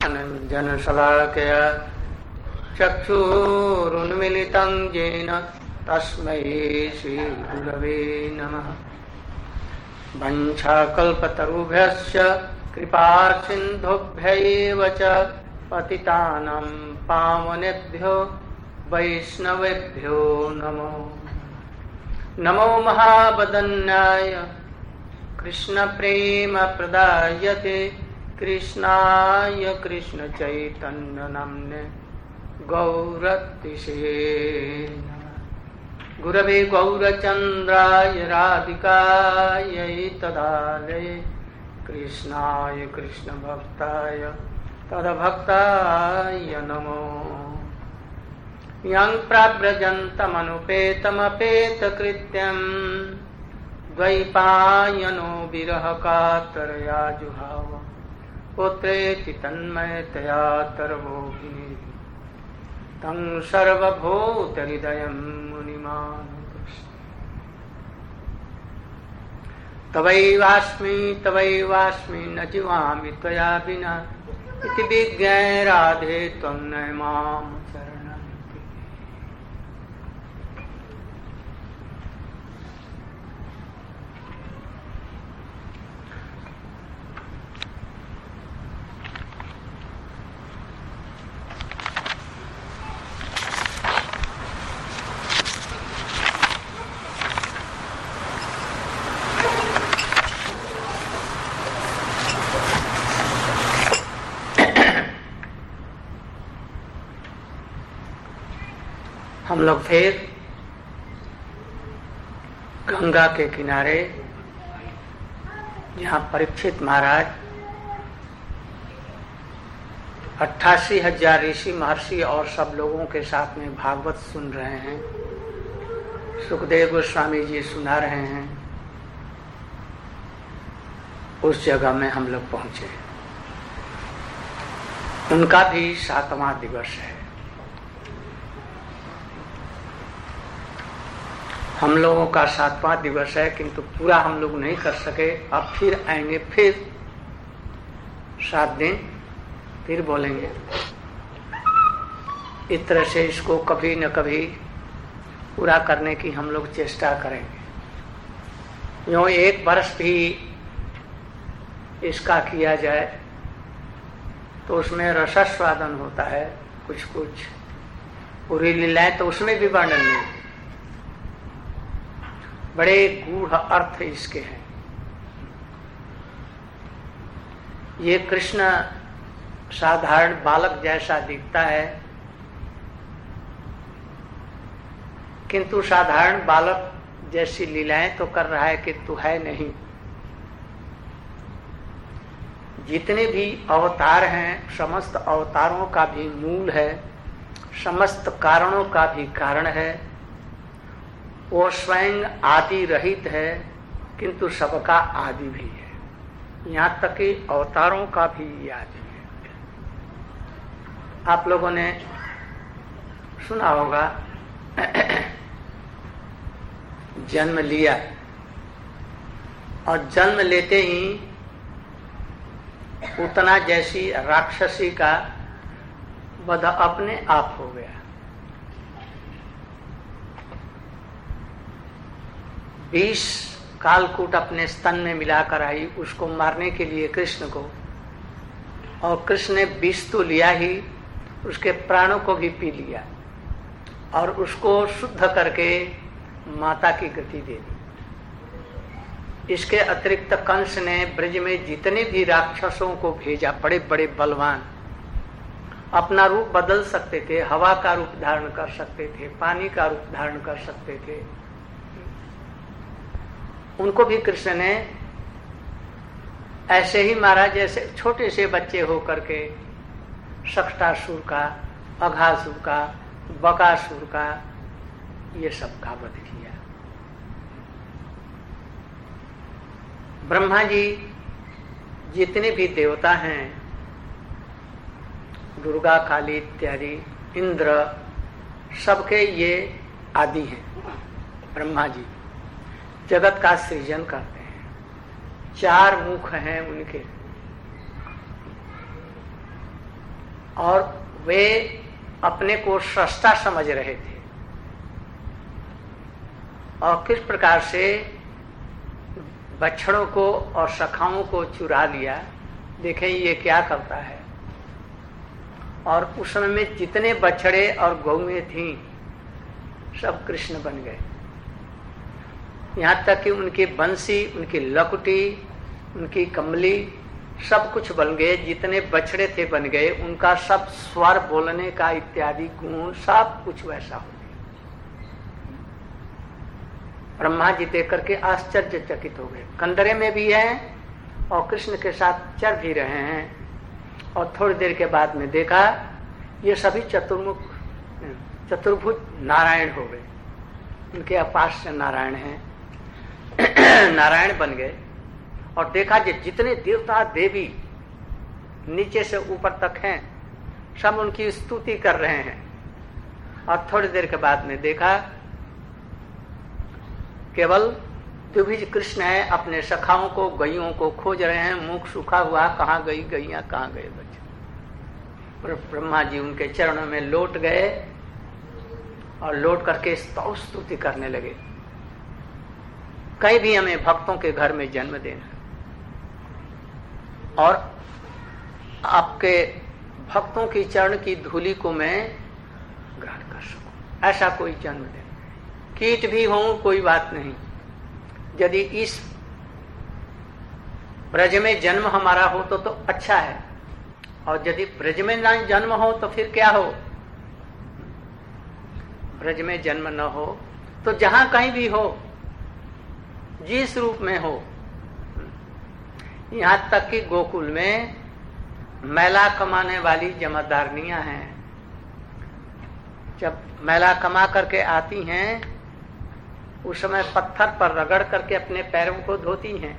ज्ञानाञ्जनशलाकया चक्षुरुन्मिलितं येन तस्मै श्रीगुरवे नमः। वंशाकल्पतरुभ्यश्च कृपासिन्धुभ्यैव च पतितानां पावनेभ्यो वैष्णवेभ्यो नमो नमो। महावदन्याय कृष्णप्रेमप्रदायते कृष्णाय कृष्णचैतन्यनाम्ने गौरतिसे गुरवे गौरचन्द्राय राधिकायै तदालये कृष्णाय कृष्णभक्ताय तद्भक्ताय नमो। यं प्रव्रजन्तमनुपेतमपेतकृत्यं द्वैपायनो विरहकातरया जुहाव पुत्रेति तन्मयतया तरवोऽग्नि तं सर्वभूतहृदयं मुनिमानुकृष्ण। तवैवास्मि न जीवामि त्वया विना इति विज्ञाय राधे त्वं न मां शरणं। हम लोग फिर गंगा के किनारे, जहाँ परीक्षित महाराज 88,000 ऋषि महर्षि और सब लोगों के साथ में भागवत सुन रहे हैं, सुखदेव गोस्वामी जी सुना रहे हैं, उस जगह में हम लोग पहुंचे। उनका भी 7वां दिवस है। हम लोगों का 7वां दिवस है, किंतु पूरा हम लोग नहीं कर सके। अब फिर आएंगे, फिर 7 दिन फिर बोलेंगे। इस तरह से इसको कभी न कभी पूरा करने की हम लोग चेष्टा करेंगे। यूँ 1 वर्ष भी इसका किया जाए तो उसमें रसास्वादन होता है, कुछ कुछ पूरी लीलाएं तो उसमें भी वर्णन नहीं। बड़े गूढ़ अर्थ इसके हैं। ये कृष्ण साधारण बालक जैसा दिखता है, किंतु साधारण बालक जैसी लीलाएं तो कर रहा है कि तू है नहीं। जितने भी अवतार हैं, समस्त अवतारों का भी मूल है, समस्त कारणों का भी कारण है। वो स्वयं आदि रहित है, किंतु सबका आदि भी है। यहाँ तक कि अवतारों का भी आदि है। आप लोगों ने सुना होगा, जन्म लिया और जन्म लेते ही उतना जैसी राक्षसी का वध अपने आप हो गया। 20 कालकूट अपने स्तन में मिलाकर आई उसको मारने के लिए कृष्ण को, और कृष्ण ने विष तो लिया ही, उसके प्राणों को भी पी लिया और उसको शुद्ध करके माता की गति दे दी। इसके अतिरिक्त कंस ने ब्रज में जितने भी राक्षसों को भेजा, बड़े बड़े बलवान, अपना रूप बदल सकते थे, हवा का रूप धारण कर सकते थे, पानी का रूप धारण कर सकते थे, उनको भी कृष्ण ने ऐसे ही मारा जैसे छोटे से बच्चे हो करके शक्टासुर का, अघासुर का, बकासुर का, ये सब का वध किया। ब्रह्मा जी जितने भी देवता हैं, दुर्गा, काली इत्यादि, इंद्र, सबके ये आदि हैं। ब्रह्मा जी जगत का सृजन करते हैं, 4 मुख हैं उनके। और वे अपने को सृष्टा समझ रहे थे और किस प्रकार से बछड़ों को और सखाओं को चुरा लिया। देखें ये क्या करता है। और उस समय में जितने बछड़े और गौएं थीं सब कृष्ण बन गए। यहाँ तक कि उनकी बंसी, उनकी लकुटी, उनकी कमली सब कुछ बन गए। जितने बछड़े थे बन गए। उनका सब स्वर बोलने का इत्यादि गुण सब कुछ वैसा हो गया। ब्रह्मा जी देख करके आश्चर्यचकित हो गए। कंदरे में भी हैं और कृष्ण के साथ चर भी रहे हैं। और थोड़ी देर के बाद में देखा ये सभी चतुर्भुज नारायण हो गए। उनके अपास से नारायण हैं, नारायण बन गए। और देखा कि जितने देवता देवी नीचे से ऊपर तक हैं सब उनकी स्तुति कर रहे हैं। और थोड़ी देर के बाद में देखा केवल द्विभुज कृष्ण है, अपने सखाओं को, गैयों को खोज रहे हैं। मुख सूखा हुआ, कहाँ गई गैया, कहाँ गए बच्चे। ब्रह्मा जी उनके चरणों में लौट गए और लौट करके स्तुति करने लगे। कहीं भी हमें भक्तों के घर में जन्म देना और आपके भक्तों की चरण की धूलि को मैं ग्रहण कर सकूं, ऐसा कोई जन्म देना। कीट भी हो कोई बात नहीं, यदि इस ब्रज में जन्म हमारा हो तो अच्छा है। और यदि ब्रज में ना जन्म हो तो फिर क्या हो। ब्रज में जन्म न हो तो जहां कहीं भी हो, जिस रूप में हो। यहां तक कि गोकुल में मैला कमाने वाली जमादारनियां हैं। जब मैला कमा करके आती हैं उस समय पत्थर पर रगड़ करके अपने पैरों को धोती हैं।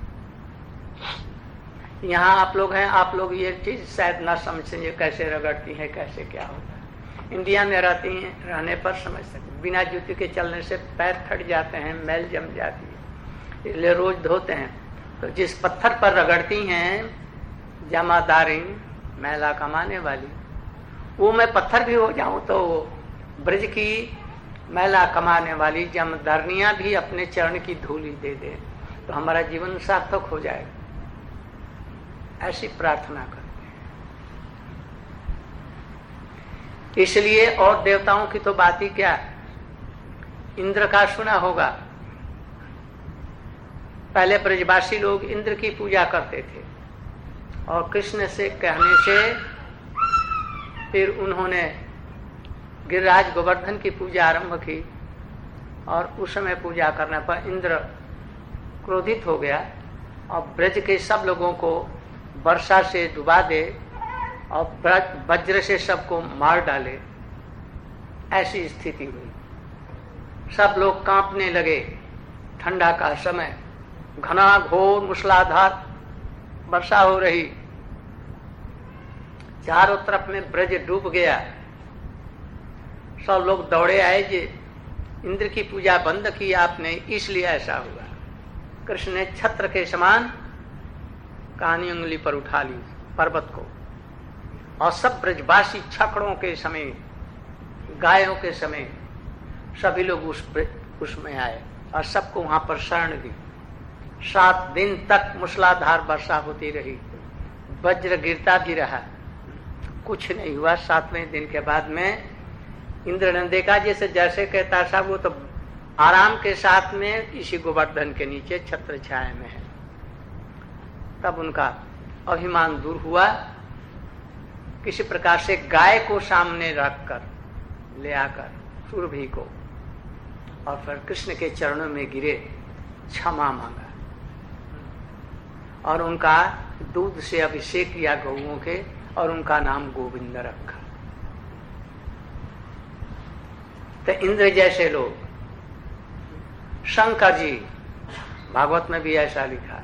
यहाँ आप लोग हैं, आप लोग ये चीज शायद ना समझेंगे कैसे रगड़ती हैं, कैसे क्या होता है। इंडिया में रहती हैं, रहने पर समझ सकते। बिना जूते के चलने से पैर फट जाते हैं, मैल जम जाती है, इसलिए रोज धोते हैं। तो जिस पत्थर पर रगड़ती हैं जमादारी, मैला कमाने वाली, वो मैं पत्थर भी हो जाऊं तो ब्रज की मैला कमाने वाली जमदारनियां भी अपने चरण की धूली दे दे तो हमारा जीवन सार्थक हो जाएगा। ऐसी प्रार्थना करते हैं। इसलिए और देवताओं की तो बात ही क्या, इंद्र का सुना होगा। पहले ब्रजवासी लोग इंद्र की पूजा करते थे और कृष्ण से कहने से फिर उन्होंने गिरिराज गोवर्धन की पूजा आरंभ की। और उस समय पूजा करने पर इंद्र क्रोधित हो गया और ब्रज के सब लोगों को वर्षा से डुबा दे और वज्र से सबको मार डाले। ऐसी स्थिति हुई। सब लोग कांपने लगे। ठंडा का समय, घना घोर मूसलाधार वर्षा हो रही, चारों तरफ में ब्रज डूब गया। सब लोग दौड़े आए जे इंद्र की पूजा बंद की आपने, इसलिए ऐसा हुआ। कृष्ण ने छत्र के समान कानी उंगली पर उठा ली पर्वत को और सब ब्रजवासी छकड़ों के समय, गायों के समय सभी लोग उसमें आए और सबको वहां पर शरण दी। 7 दिन तक मूसलाधार वर्षा होती रही, वज्र गिरता भी रहा, कुछ नहीं हुआ। 7वें दिन के बाद में इंद्र ने देखा जैसे कहता था वो तो आराम के साथ में इसी गोवर्धन के नीचे छत्र छाया में है। तब उनका अभिमान दूर हुआ। किसी प्रकार से गाय को सामने रखकर ले आकर सुरभि को और फिर कृष्ण के चरणों में गिरे, क्षमा मांगा और उनका दूध से अभिषेक किया गौओं के और उनका नाम गोविंद रखा। तो इंद्र जैसे लोग, शंकर जी, भागवत में भी ऐसा लिखा,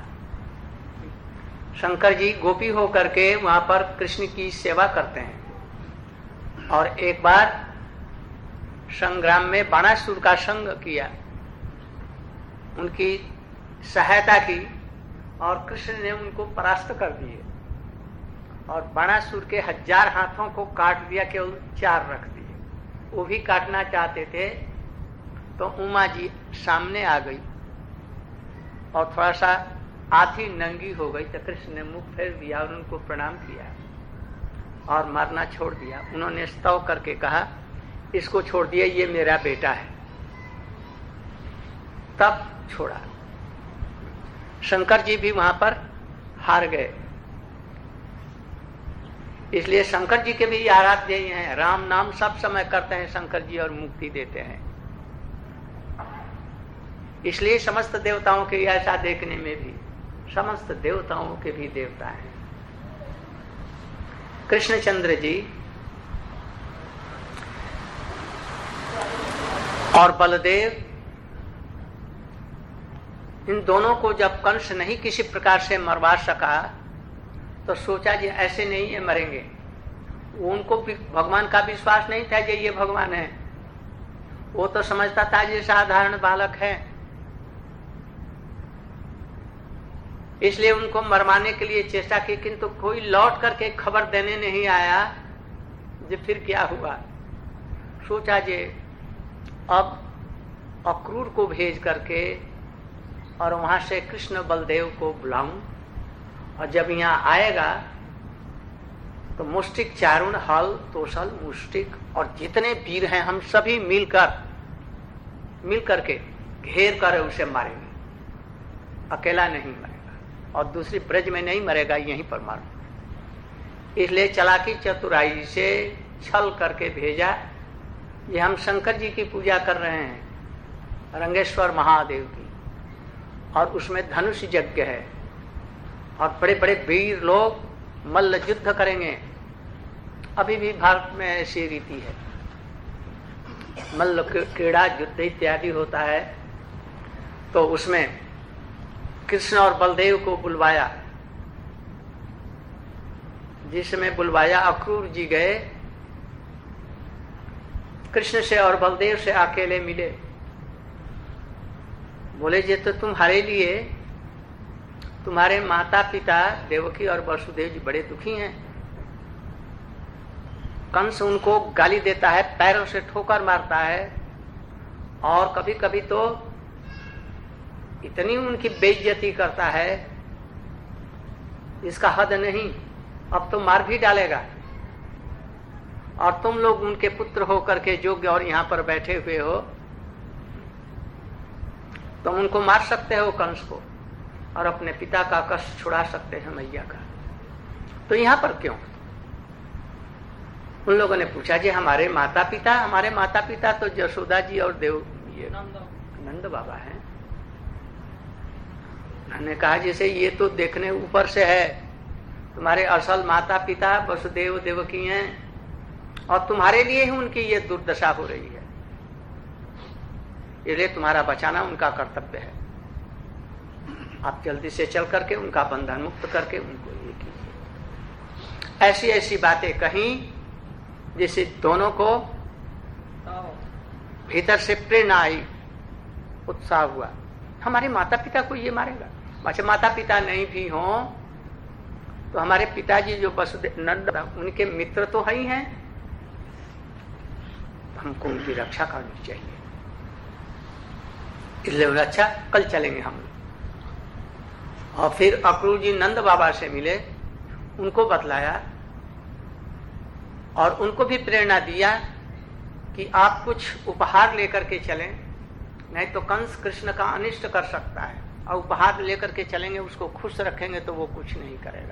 शंकर जी गोपी होकर के वहां पर कृष्ण की सेवा करते हैं। और एक बार संग्राम में बाणासुर का संग किया, उनकी सहायता की और कृष्ण ने उनको परास्त कर दिए। और बाणासुर के 1000 हाथों को काट दिया, केवल 4 रख दिए। वो भी काटना चाहते थे तो उमा जी सामने आ गई और थोड़ा सा आधी नंगी हो गई, तो कृष्ण ने मुख फेर दिया और उनको प्रणाम किया और मारना छोड़ दिया। उन्होंने स्तव करके कहा, इसको छोड़ दिया, ये मेरा बेटा है। तब छोड़ा। शंकर जी भी वहां पर हार गए। इसलिए शंकर जी के भी आराध्य ही हैं, राम नाम सब समय करते हैं शंकर जी और मुक्ति देते हैं। इसलिए समस्त देवताओं के ऐसा देखने में भी समस्त देवताओं के भी देवता हैं। कृष्णचंद्र जी और बलदेव, इन दोनों को जब कंस नहीं किसी प्रकार से मरवा सका तो सोचा जी ऐसे नहीं ये मरेंगे। उनको भी भगवान का विश्वास नहीं था कि ये भगवान है, वो तो समझता था ये साधारण बालक है। इसलिए उनको मरवाने के लिए चेष्टा की, किंतु कोई लौट करके खबर देने नहीं आया। जो फिर क्या हुआ, सोचा जे अब अक्रूर को भेज करके और वहां से कृष्ण बलदेव को बुलाऊं, और जब यहाँ आएगा तो मुष्टिक चारुण हल तोसल मुष्टिक और जितने वीर हैं हम सभी मिल करके घेर कर उसे मारेंगे। अकेला नहीं मरेगा और दूसरी ब्रज में नहीं मरेगा, यहीं पर मारो। इसलिए चालाकी चतुराई से छल करके भेजा। ये हम शंकर जी की पूजा कर रहे हैं, रंगेश्वर महादेव की, और उसमें धनुष यज्ञ है और बड़े बड़े वीर लोग मल्ल युद्ध करेंगे। अभी भी भारत में ऐसी रीति है, मल्ल क्रीड़ा युद्ध इत्यादि होता है। तो उसमें कृष्ण और बलदेव को बुलवाया। जिसमें बुलवाया अक्रूर जी गए, कृष्ण से और बलदेव से अकेले मिले। बोले जे तो तुम्हारे लिए तुम्हारे माता पिता देवकी और वसुदेव जी बड़े दुखी हैं। कंस उनको गाली देता है, पैरों से ठोकर मारता है, और कभी कभी तो इतनी उनकी बेइज्जती करता है इसका हद नहीं। अब तो मार भी डालेगा, और तुम लोग उनके पुत्र होकर के योग्य और यहाँ पर बैठे हुए हो, तुम उनको मार सकते हो कंस को, और अपने पिता का कष्ट छुड़ा सकते हैं मैया का। तो यहाँ पर क्यों? उन लोगों ने पूछा जी हमारे माता पिता तो यशोदा जी और ये नंद बाबा हैं। उन्होंने कहा जैसे ये तो देखने ऊपर से है, तुम्हारे असल माता पिता वसुदेव देवकी हैं, और तुम्हारे लिए ही उनकी ये दुर्दशा हो रही है, इसलिए तुम्हारा बचाना उनका कर्तव्य है। आप जल्दी से चल करके उनका बंधन मुक्त करके उनको ये कीजिए। ऐसी ऐसी बातें कहीं जिससे दोनों को भीतर से प्रेरणा आई, उत्साह हुआ। हमारे माता पिता को ये मारेगा। अच्छा, माता पिता नहीं भी हों तो हमारे पिताजी जो वसुदेव नंद उनके मित्र तो है ही हैं, हमको उनकी रक्षा करनी चाहिए। इसलिए अच्छा कल चलेंगे हम। और फिर अक्रूर जी नंद बाबा से मिले, उनको बतलाया और उनको भी प्रेरणा दिया कि आप कुछ उपहार लेकर के चलें, नहीं तो कंस कृष्ण का अनिष्ट कर सकता है, और उपहार लेकर के चलेंगे, उसको खुश रखेंगे तो वो कुछ नहीं करेगा।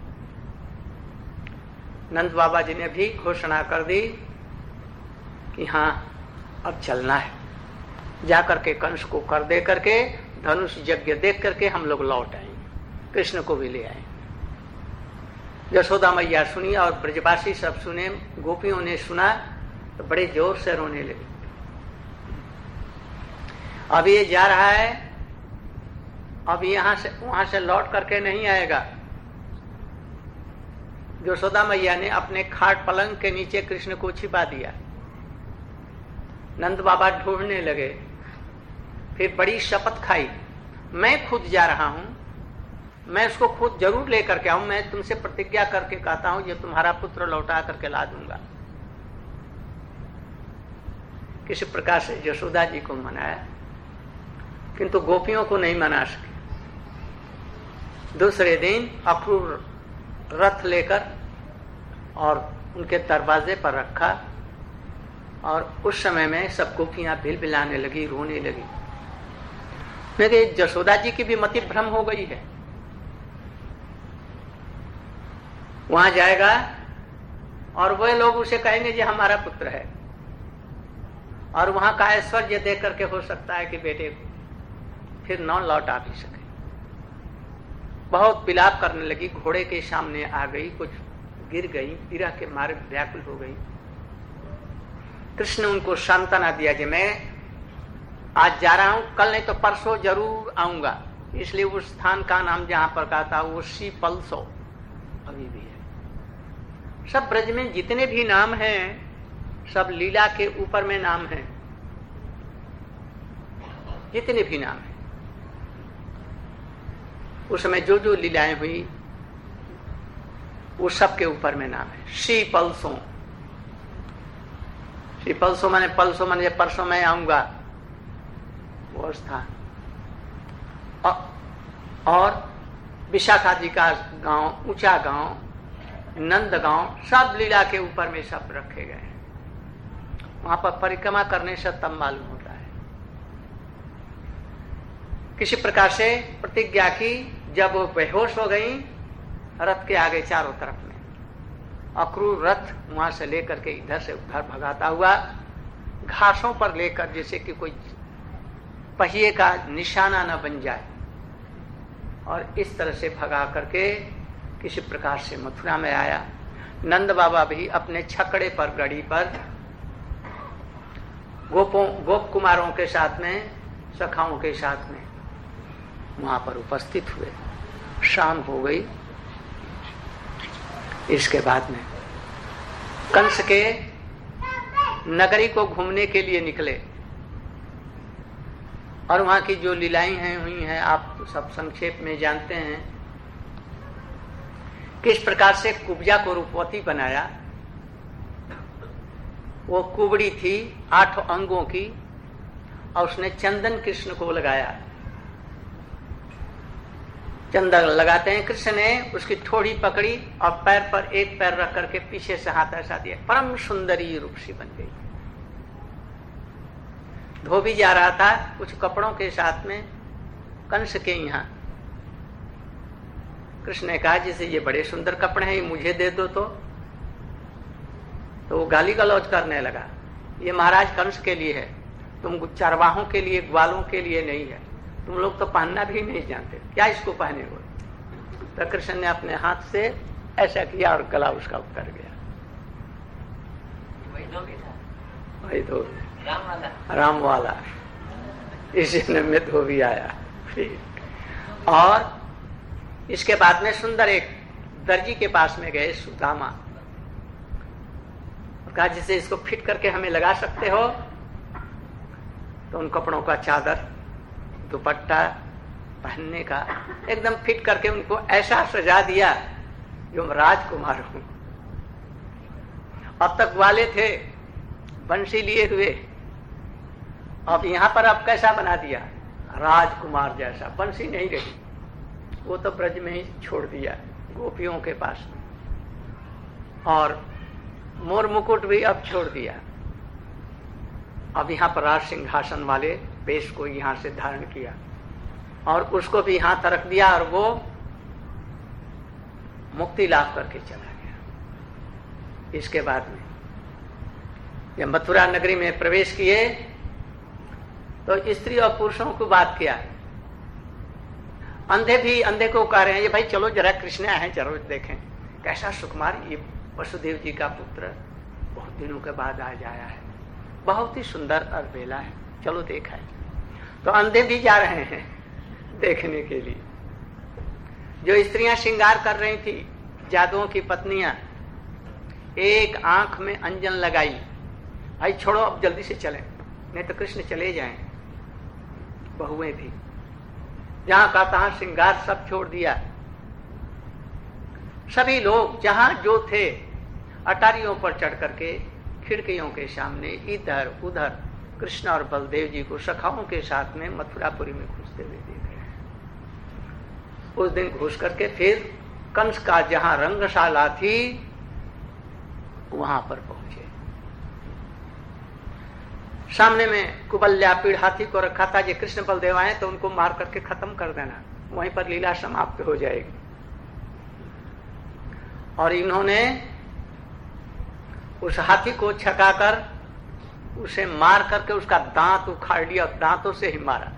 नंद बाबा जी ने भी घोषणा कर दी कि हाँ अब चलना है। जाकर के कंस को कर दे करके धनुष यज्ञ देख करके हम लोग लौट आएंगे, कृष्ण को भी ले आएंगे। यशोदा मैया सुनी और ब्रजवासी सब सुने, गोपियों ने सुना तो बड़े जोर से रोने लगे। अब ये जा रहा है, अब यहां से वहां से लौट करके नहीं आएगा। यशोदा मैया ने अपने खाट पलंग के नीचे कृष्ण को छिपा दिया। नंद बाबा ढूंढने लगे, फिर बड़ी शपथ खाई, मैं खुद जा रहा हूं, मैं उसको खुद जरूर लेकर के आऊं, मैं तुमसे प्रतिज्ञा करके कहता हूं ये तुम्हारा पुत्र लौटा करके ला दूंगा। किसी प्रकार से यशोदा जी को मनाया, किंतु गोपियों को नहीं मना सके। दूसरे दिन अक्रूर रथ लेकर और उनके दरवाजे पर रखा, और उस समय में सब गोपियां बिलबिलाने लगी, रोने लगी। मैं कही यशोदा जी की भी मति भ्रम हो गई है। वहां जाएगा और वह लोग उसे कहेंगे ये हमारा पुत्र है, और वहां का ऐश्वर्य देख करके हो सकता है कि बेटे फिर न लौटा भी सके। बहुत विलाप करने लगी, घोड़े के सामने आ गई, कुछ गिर गई, विरह के मारे व्याकुल हो गई। कृष्ण ने उनको सांत्वना दिया कि मैं आज जा रहा हूं, कल नहीं तो परसों जरूर आऊंगा। इसलिए उस स्थान का नाम जहां पर कहा था वो शीपलसो अभी भी है। सब ब्रज में जितने भी नाम हैं सब लीला के ऊपर में नाम हैं, जितने भी नाम हैं उस समय जो जो लीलाएं हुई वो सब के ऊपर में नाम है। शीपलसो, शीपलसो माने पलसो माने परसों मैं आऊंगा, वो स्थान। और विशाखा जी का गांव, ऊंचा गांव, नंद गांव, सब लीला के ऊपर में सब रखे गए। वहां पर परिक्रमा करने से तब मालूम होता है। किसी प्रकार से प्रतिज्ञा की, जब वो बेहोश हो गई रथ के आगे चारों तरफ में, अक्रूर रथ वहां से लेकर के इधर से उधर भगाता हुआ घासों पर लेकर, जैसे कि कोई पहिए का निशाना न बन जाए, और इस तरह से भगा करके किसी प्रकार से मथुरा में आया। नंद बाबा भी अपने छकड़े पर, गड़ी पर गोप कुमारों के साथ में, सखाओं के साथ में वहां पर उपस्थित हुए। शाम हो गई। इसके बाद में कंस के नगरी को घूमने के लिए निकले, और वहां की जो लीलाएं हैं हुई हैं आप तो सब संक्षेप में जानते हैं। किस प्रकार से कुब्जा को रूपवती बनाया। वो कुबड़ी थी 8 अंगों की, और उसने चंदन कृष्ण को लगाया। चंदन लगाते हैं, कृष्ण ने उसकी थोड़ी पकड़ी और पैर पर एक पैर रख करके पीछे से हाथ ऐसा दिया, परम सुंदरी रूपसी बन गई। धोबी जा रहा था कुछ कपड़ों के साथ में कंस के यहाँ। कृष्ण ने कहा जैसे ये बड़े सुंदर कपड़े हैं, ये मुझे दे दो। तो वो गाली गलौज करने लगा, ये महाराज कंस के लिए है, तुम चरवाहों के लिए, ग्वालों के लिए नहीं है, तुम लोग तो पहनना भी नहीं जानते, क्या इसको पहने हो। तो कृष्ण ने अपने हाथ से ऐसा किया और गला उसका उतर गया। वही धोबी राम वाला, इस जन्म में धोबी आया। और इसके बाद में सुंदर एक दर्जी के पास में गए सुदामा, कहा जिसे इसको फिट करके हमें लगा सकते हो। तो उन कपड़ों का चादर, दुपट्टा पहनने का एकदम फिट करके उनको ऐसा सजा दिया जो राजकुमार हूं। अब तक वाले थे बंसी लिए हुए, अब यहां पर अब कैसा बना दिया, राजकुमार जैसा। बंसी नहीं रही, वो तो ब्रज में ही छोड़ दिया गोपियों के पास में, और मोर मुकुट भी अब छोड़ दिया। अब यहां पर राज सिंहासन वाले वेश को यहां से धारण किया और उसको भी यहां रख दिया, और वो मुक्ति लाभ करके चला गया। इसके बाद में जब मथुरा नगरी में प्रवेश किए तो स्त्री और पुरुषों को बात किया। अंधे भी अंधे को कह रहे हैं ये भाई चलो जरा कृष्ण आए हैं, जरूर देखें कैसा सुकुमार, ये वसुदेव जी का पुत्र बहुत दिनों के बाद आज आया है, बहुत ही सुंदर अलबेला है, चलो देखा है। तो अंधे भी जा रहे हैं देखने के लिए। जो स्त्रियां श्रृंगार कर रही थी, जादुओं की पत्नियां, एक आंख में अंजन लगाई, भाई छोड़ो अब जल्दी से चलें नहीं तो कृष्ण चले जाएं। बहुएं भी जहां का तहां श्रृंगार सब छोड़ दिया, सभी लोग जहां जो थे अटारियों पर चढ़ करके खिड़कियों के सामने इधर उधर कृष्ण और बलदेव जी को सखाओं के साथ में मथुरापुरी में घुसते हुए देख रहे हैं। उस दिन घुस करके फिर कंस का जहां रंगशाला थी वहां पर पहुंचे। सामने में कुबल्या पीड़ हाथी को रखा था, जो कृष्ण बलदेव आए तो उनको मार करके खत्म कर देना, वहीं पर लीला समाप्त हो जाएगी। और इन्होंने उस हाथी को छकाकर उसे मार करके उसका दांत उखाड़ लिया और दांतों से ही मारा।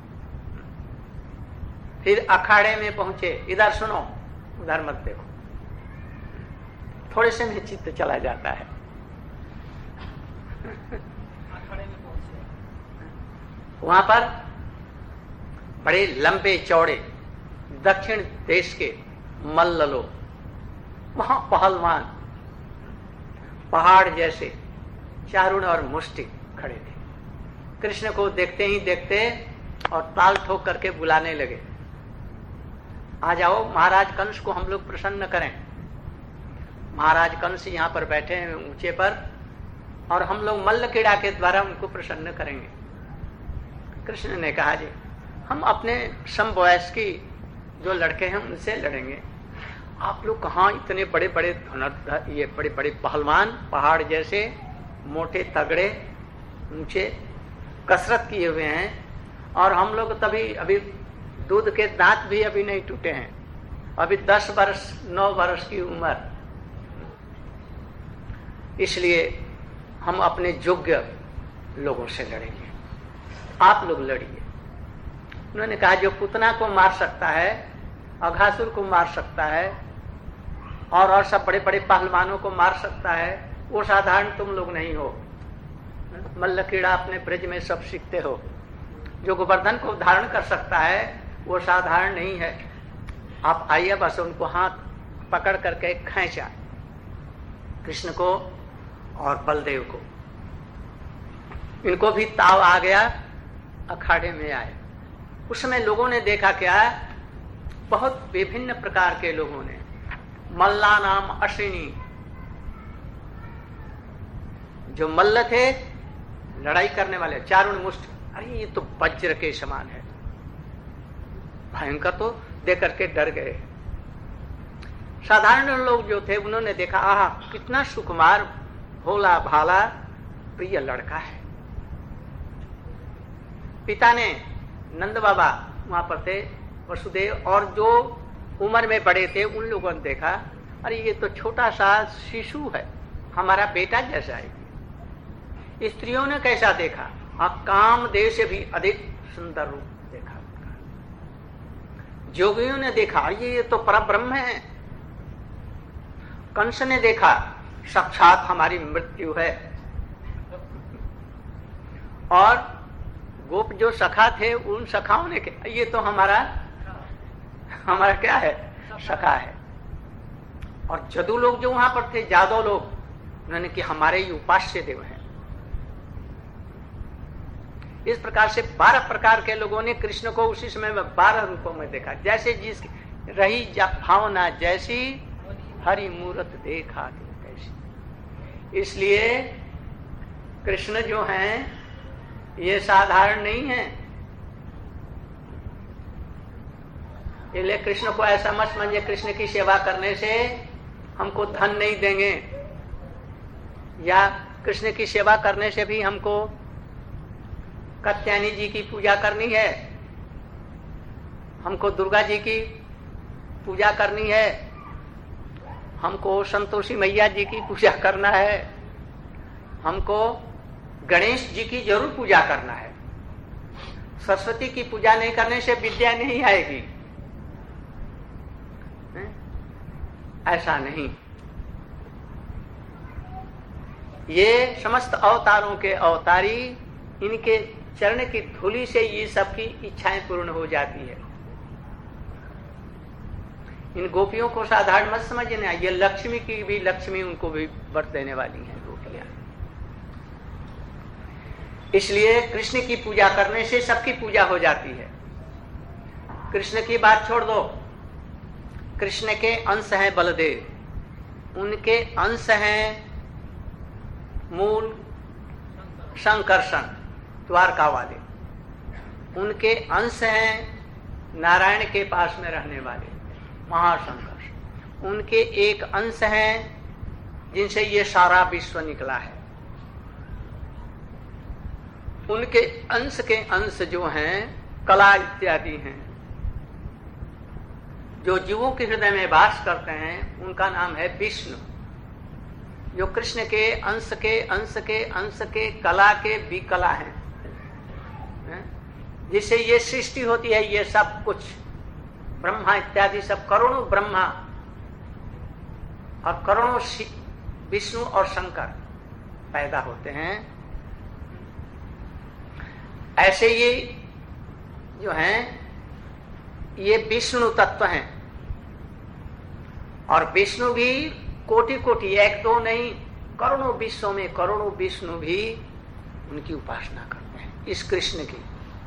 फिर अखाड़े में पहुंचे। इधर सुनो, उधर मत देखो, थोड़े से में चित्त चला जाता है। अखाड़े में पहुंचे, वहां पर बड़े लंबे चौड़े दक्षिण देश के मल्ल, वहां पहलवान पहाड़ जैसे चारुण और मुष्टि खड़े थे। कृष्ण को देखते ही देखते और ताल ठोक करके बुलाने लगे, आ जाओ महाराज कंस को हम लोग प्रसन्न करें। महाराज कंस यहाँ पर बैठे हैं ऊंचे पर, और हम लोग मल्ल क्रीड़ा के द्वारा उनको प्रसन्न करेंगे। कृष्ण ने कहा जी हम अपने समवयस्की जो लड़के हैं उनसे लड़ेंगे, आप लोग कहाँ इतने बड़े बड़े धनुर्धर, ये बड़े बड़े पहलवान पहाड़ जैसे मोटे तगड़े ऊंचे कसरत किए हुए हैं, और हम लोग तभी अभी दूध के दांत भी अभी नहीं टूटे हैं, अभी 10 वर्ष 9 वर्ष की उम्र, इसलिए हम अपने योग्य लोगों से लड़ेंगे, आप लोग लड़िए। उन्होंने कहा जो पुतना को मार सकता है, अघासुर को मार सकता है, और सब बड़े बड़े पहलवानों को मार सकता है, वो साधारण तुम लोग नहीं हो। मल्ल क्रीड़ा अपने ब्रज में सब सीखते हो। जो गोवर्धन को धारण कर सकता है वो साधारण नहीं है। आप आइए, बस उनको हाथ पकड़ करके खींचा, कृष्ण को और बलदेव को। इनको भी ताव आ गया, अखाड़े में आए। उस समय लोगों ने देखा क्या, बहुत विभिन्न प्रकार के लोगों ने, मल्ला नाम अश्विनी, जो मल्ल थे लड़ाई करने वाले, चारुण मुष्ट, अरे ये तो वज्र के समान है, भयंकर, तो देख करके डर गए। साधारण लोग जो थे उन्होंने देखा, आहा कितना सुकुमार भोला भाला प्रिय लड़का है। पिता ने, नंद बाबा वहां पर थे, वसुदेव, और जो उम्र में बड़े थे उन लोगों ने देखा, अरे ये तो छोटा सा शिशु है, हमारा बेटा जैसा है। स्त्रियों ने कैसा देखा, कामदेव से भी अधिक सुंदर रूप देखा। जोगियों ने देखा, ये तो परब्रह्म है। कंस ने देखा, साक्षात हमारी मृत्यु है। और गोप जो सखा थे उन सखाओं ने कहा, ये तो हमारा क्या है, सखा है। और जदू लोग जो वहां पर थे, जादव लोग, उन्होंने कि हमारे ही उपास्य देव हैं। इस प्रकार से 12 प्रकार के लोगों ने कृष्ण को उसी समय में 12 रूपों में देखा। जैसे जिस रही भावना जैसी, हरि मूरत देखा तैसी। इसलिए कृष्ण जो हैं ये साधारण नहीं है। इसलिए कृष्ण को ऐसा मत समझिए कृष्ण की सेवा करने से हमको धन नहीं देंगे, या कृष्ण की सेवा करने से भी हमको कात्यायनी जी की पूजा करनी है, हमको दुर्गा जी की पूजा करनी है, हमको संतोषी मैया जी की पूजा करना है, हमको गणेश जी की जरूर पूजा करना है। सरस्वती की पूजा नहीं करने से विद्या नहीं आएगी, ऐसा नहीं। ये समस्त अवतारों के अवतारी, इनके चरण की धूलि से ये सबकी इच्छाएं पूर्ण हो जाती है। इन गोपियों को साधारण मत समझना, ये लक्ष्मी की भी, लक्ष्मी उनको भी वर देने वाली है गोपियां। इसलिए कृष्ण की पूजा करने से सबकी पूजा हो जाती है। कृष्ण की बात छोड़ दो, कृष्ण के अंश हैं बलदेव, उनके अंश हैं मूल शंकरसन द्वारका वाले, उनके अंश हैं नारायण के पास में रहने वाले महाशंकर, उनके एक अंश हैं जिनसे ये सारा विश्व निकला है, उनके अंश के अंश जो हैं कला इत्यादि हैं, जो जीवों के हृदय में वास करते हैं उनका नाम है विष्णु। जो कृष्ण के अंश के अंश के अंश के कला के विकला हैं, जिससे ये सृष्टि होती है, ये सब कुछ ब्रह्मा इत्यादि सब करोड़ों ब्रह्मा और करोड़ों विष्णु और शंकर पैदा होते हैं। ऐसे ये जो हैं ये विष्णु तत्व हैं, और विष्णु भी कोटि कोटि, एक दो नहीं, करोड़ों विश्वों में करोड़ों विष्णु भी उनकी उपासना करते हैं, इस कृष्ण की।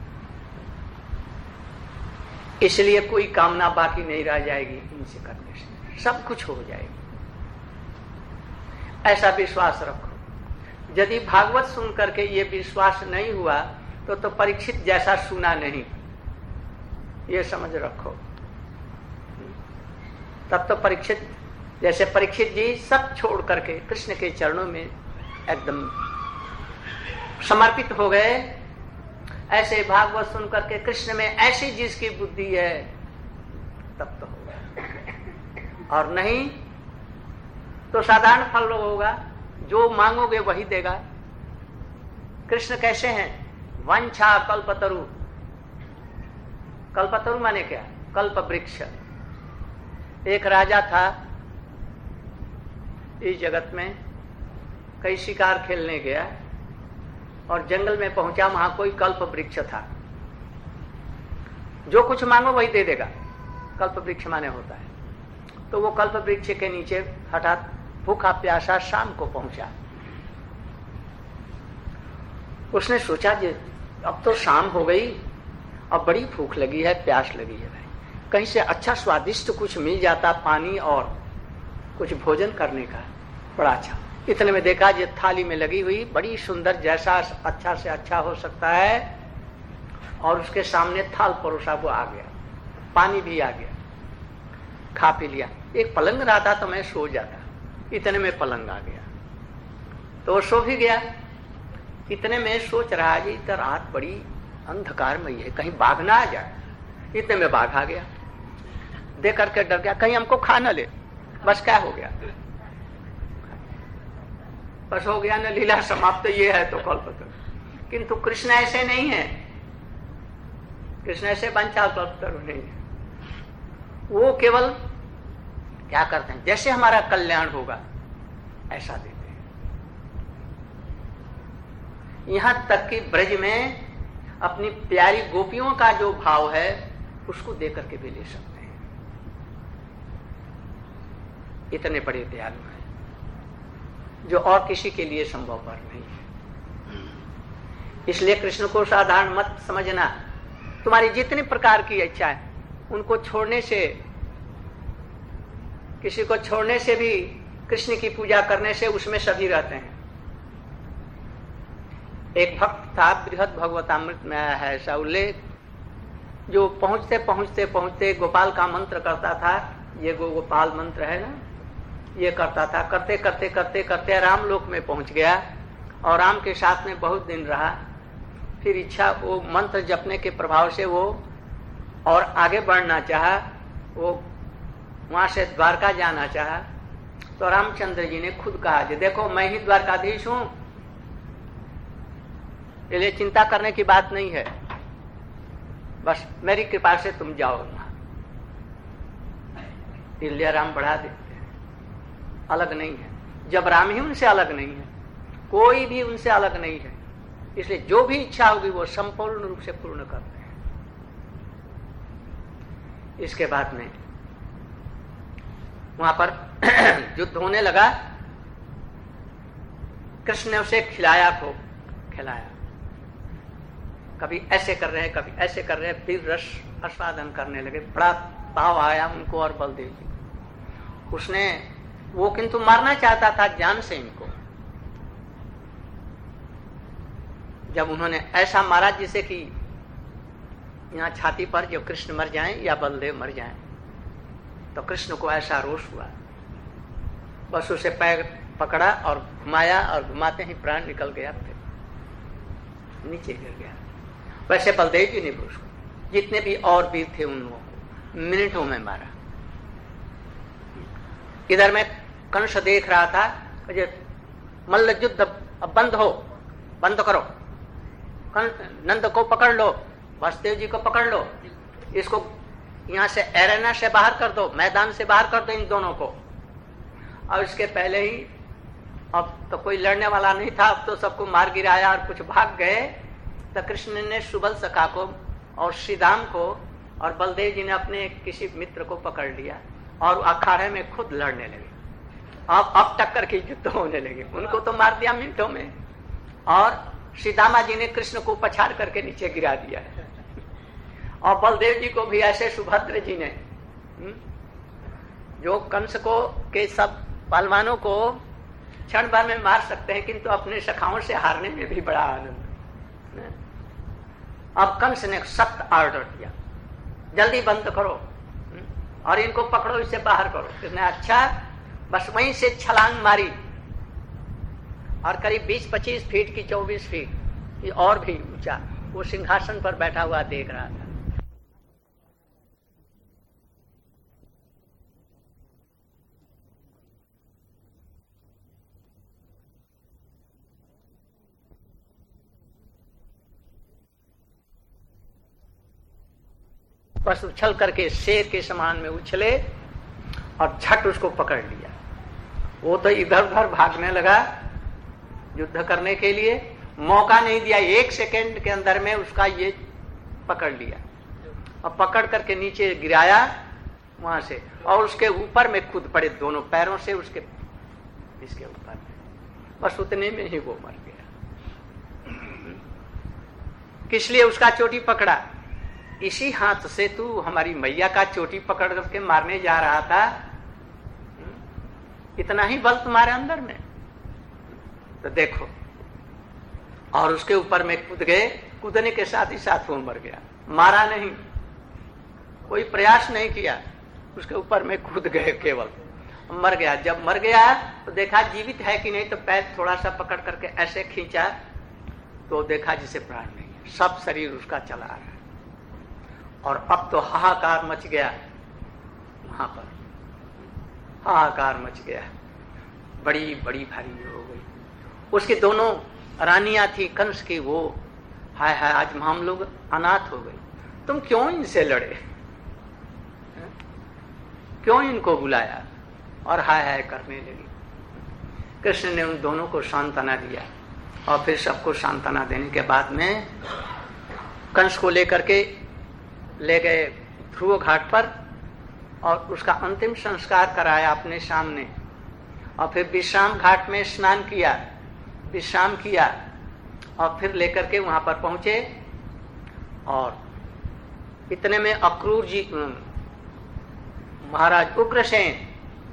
इसलिए कोई कामना बाकी नहीं रह जाएगी इनसे करने से, सब कुछ हो जाएगी, ऐसा विश्वास रखो। यदि भागवत सुन करके ये विश्वास नहीं हुआ तो परीक्षित जैसा सुना नहीं, ये समझ रखो। तब तो परीक्षित जैसे परीक्षित जी सब छोड़ करके कृष्ण के चरणों में एकदम समर्पित हो गए, ऐसे भागवत सुन करके कृष्ण में ऐसी जिसकी बुद्धि है तब तो होगा, और नहीं तो साधारण फल होगा, जो मांगोगे वही देगा। कृष्ण कैसे हैं? वंशा कल्पतरु। कल्पतरु माने क्या? कल्प वृक्ष। एक राजा था इस जगत में, कई शिकार खेलने गया और जंगल में पहुंचा, वहां कोई कल्प वृक्ष था, जो कुछ मांगो वही दे देगा, कल्प वृक्ष माने होता है। तो वो कल्प वृक्ष के नीचे हठात भूखा प्यासा शाम को पहुंचा। उसने सोचा कि अब तो शाम हो गई, अब बड़ी भूख लगी है, प्यास लगी है, भाई कहीं से अच्छा स्वादिष्ट कुछ मिल जाता, पानी और कुछ भोजन करने का, बड़ा अच्छा। इतने में देखा ये थाली में लगी हुई बड़ी सुंदर, जैसा अच्छा से अच्छा हो सकता है, और उसके सामने थाल परोसा, वो आ गया, पानी भी आ गया, खा पी लिया। एक पलंग रहा था तो मैं सो जाता, इतने में पलंग आ गया तो सो भी गया। इतने में सोच रहा जी तो रात बड़ी अंधकारमयी है, कहीं बाघ ना आ जाए। इतने में बाघ आ गया, देख करके डर गया, कहीं हमको खा न ले। बस क्या हो गया, बस हो गया ना, लीला समाप्त। ये है तो कल्पतरु। किंतु कृष्ण ऐसे नहीं है, कृष्ण ऐसे वंशा कल्पतरु नहीं है। वो केवल क्या करते हैं, जैसे हमारा कल्याण होगा ऐसा देते हैं। यहां तक कि ब्रज में अपनी प्यारी गोपियों का जो भाव है उसको देकर के भी ले सकते हैं, इतने बड़े दयालु हैं, जो और किसी के लिए संभवपर नहीं है। इसलिए कृष्ण को साधारण मत समझना। तुम्हारी जितनी प्रकार की इच्छा है उनको छोड़ने से, किसी को छोड़ने से भी कृष्ण की पूजा करने से उसमें सभी रहते हैं। एक भक्त था, बृहद भगवतामृत में है ऐसा उल्लेख, जो पहुंचते पहुंचते पहुंचते गोपाल का मंत्र करता था। ये गोपाल मंत्र है ना, ये करता था, करते करते करते करते राम लोक में पहुंच गया और राम के साथ में बहुत दिन रहा। फिर इच्छा, वो मंत्र जपने के प्रभाव से वो और आगे बढ़ना चाहा, वो वहां से द्वारका जाना चाहा। तो रामचंद्र जी ने खुद कहा कि देखो मैं ही द्वारकाधीश हूं, इसलिए चिंता करने की बात नहीं है, बस मेरी कृपा से तुम जाओ वहां। इसलिए राम बढ़ा देते हैं, अलग नहीं है। जब राम ही उनसे अलग नहीं है, कोई भी उनसे अलग नहीं है, इसलिए जो भी इच्छा होगी वो संपूर्ण रूप से पूर्ण करते हैं। इसके बाद में वहां पर युद्ध होने लगा। कृष्ण ने उसे खिलाया, खूब खिलाया, कभी ऐसे कर रहे हैं कभी ऐसे कर रहे हैं, फिर रस आस्वादन करने लगे। बड़ा भाव आया उनको और बलदेव जी को। उसने वो किंतु मारना चाहता था जान से इनको। जब उन्होंने ऐसा मारा जिसे कि यहाँ छाती पर जो कृष्ण मर जाएं या बलदेव मर जाएं, तो कृष्ण को ऐसा रोष हुआ, बस उसे पैर पकड़ा और घुमाया और घुमाते ही प्राण निकल गया, फिर नीचे गिर गया। वैसे बलदेव जी ने भी उसको, जितने भी और वीर थे उन लोगों को मिनटों में मारा। इधर मैं कंस देख रहा था, मल्ल युद्ध अब बंद हो, बंद करो, नंद को पकड़ लो, वासुदेव जी को पकड़ लो, इसको यहां से एरेना से बाहर कर दो, मैदान से बाहर कर दो इन दोनों को। और इसके पहले ही अब तो कोई लड़ने वाला नहीं था, अब तो सबको मार गिराया और कुछ भाग गए। तो कृष्ण ने सुबल सखा को और श्रीदाम को और बलदेव जी ने अपने किसी मित्र को पकड़ लिया और अखाड़े में खुद लड़ने लगे। अब टक्कर की युद्ध होने लगे, उनको तो मार दिया मिनटों में, और श्रीदामा जी ने कृष्ण को पछाड़ करके नीचे गिरा दिया है। और बलदेव जी को भी ऐसे सुभद्र जी ने, जो कंस को के सब पहलवानों को क्षण भर में मार सकते हैं, किंतु अपने सखाओं से हारने में भी बड़ा आनंद। अब कंस ने सख्त ऑर्डर दिया, जल्दी बंद करो और इनको पकड़ो, इसे बाहर करो। किसने अच्छा, बस वहीं से छलांग मारी और करीब 20-25 फीट की 24 फीट और भी ऊंचा वो सिंहासन पर बैठा हुआ देख रहा था। बस उछल करके शेर के समान में उछले और झट उसको पकड़ लिया। वो तो इधर उधर भागने लगा युद्ध करने के लिए, मौका नहीं दिया, 1 सेकेंड के अंदर में उसका ये पकड़ लिया और पकड़ करके नीचे गिराया वहां से, और उसके ऊपर में कूद पड़े दोनों पैरों से उसके इसके ऊपर में। बस उतने में ही वो मर गया। किस लिए उसका चोटी पकड़ा? इसी हाथ से तू हमारी मैया का चोटी पकड़ करके मारने जा रहा था, इतना ही बल तुम्हारे अंदर में, तो देखो। और उसके ऊपर में कूद गए, कूदने के साथ ही साथ वो मर गया, मारा नहीं, कोई प्रयास नहीं किया, उसके ऊपर में कूद गए, केवल मर गया। जब मर गया तो देखा जीवित है कि नहीं, तो पैर थोड़ा सा पकड़ करके ऐसे खींचा तो देखा जिसे प्राण नहीं है, सब शरीर उसका चला रहा है। और अब तो हाहाकार मच गया, वहां पर हाहाकार मच गया, बड़ी बड़ी भारी हो गई। उसकी दोनों रानियां थी कंस की, वो हाय हाय आज हम लोग अनाथ हो गए, तुम क्यों इनसे लड़े, क्यों इनको बुलाया, और हाय हाय करने लगी। कृष्ण ने उन दोनों को सांत्वना दिया और फिर सबको सांत्वना देने के बाद में कंस को लेकर के ले गए ध्रुव घाट पर और उसका अंतिम संस्कार कराया अपने सामने, और फिर विश्राम घाट में स्नान किया, विश्राम किया, और फिर लेकर के वहां पर पहुंचे। और इतने में अक्रूर जी महाराज उग्रसेन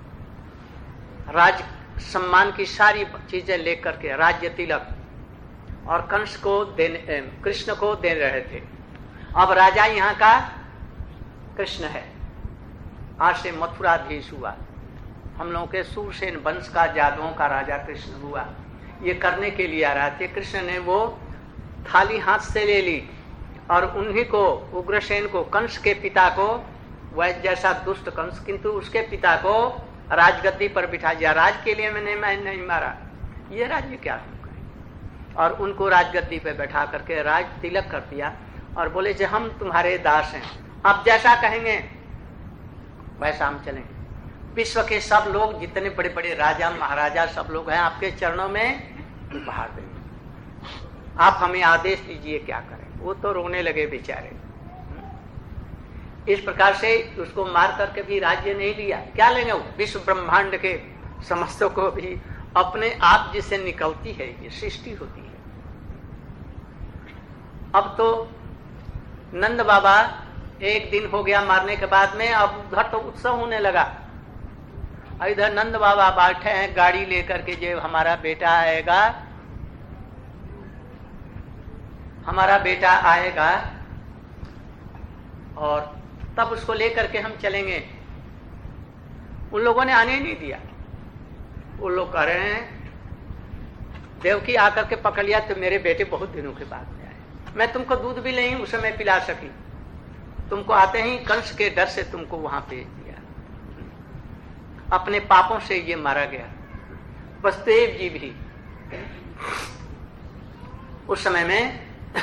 राज सम्मान की सारी चीजें लेकर के, राज्य तिलक और कंस को देने, कृष्ण को दे रहे थे। अब राजा यहाँ का कृष्ण है, आज से मथुराधीश हुआ, हम लोगों के सूरसेन वंश का, जादवों का राजा कृष्ण हुआ। ये करने के लिए आ रहा थे। कृष्ण ने वो थाली हाथ से ले ली और उन्हीं को, उग्रसेन को, कंस के पिता को, वह जैसा दुष्ट कंस, किंतु उसके पिता को राजगद्दी पर बिठा दिया। राज के लिए मैं नहीं मारा, ये राज्य क्या होगा। और उनको राजगद्दी पे बैठा करके राज तिलक कर दिया और बोले जे हम तुम्हारे दास हैं, आप जैसा कहेंगे वैसा हम चलेंगे। विश्व के सब लोग, जितने बड़े बड़े राजा महाराजा सब लोग हैं, आपके चरणों में उपहार देंगे, आप हमें आदेश दीजिए क्या करें। वो तो रोने लगे बेचारे। इस प्रकार से उसको मार करके भी राज्य नहीं लिया, क्या लेंगे वो, विश्व ब्रह्मांड के समस्तों को भी अपने आप जिससे निकलती है ये सृष्टि होती है। अब तो नंद बाबा एक दिन हो गया मारने के बाद में, अब उधर तो उत्सव होने लगा। इधर नंद बाबा बैठे हैं गाड़ी लेकर के, जो हमारा बेटा आएगा और तब उसको लेकर के हम चलेंगे। उन लोगों ने आने नहीं दिया। वो लोग कह रहे हैं देवकी आकर के पकड़ लिया तो मेरे बेटे बहुत दिनों के बाद में आए, मैं तुमको दूध भी नहीं उस समय पिला सकी, तुमको आते ही कंस के डर से तुमको वहां भेज दिया। अपने पापों से ये मारा गया। वसुदेव जी भी उस समय में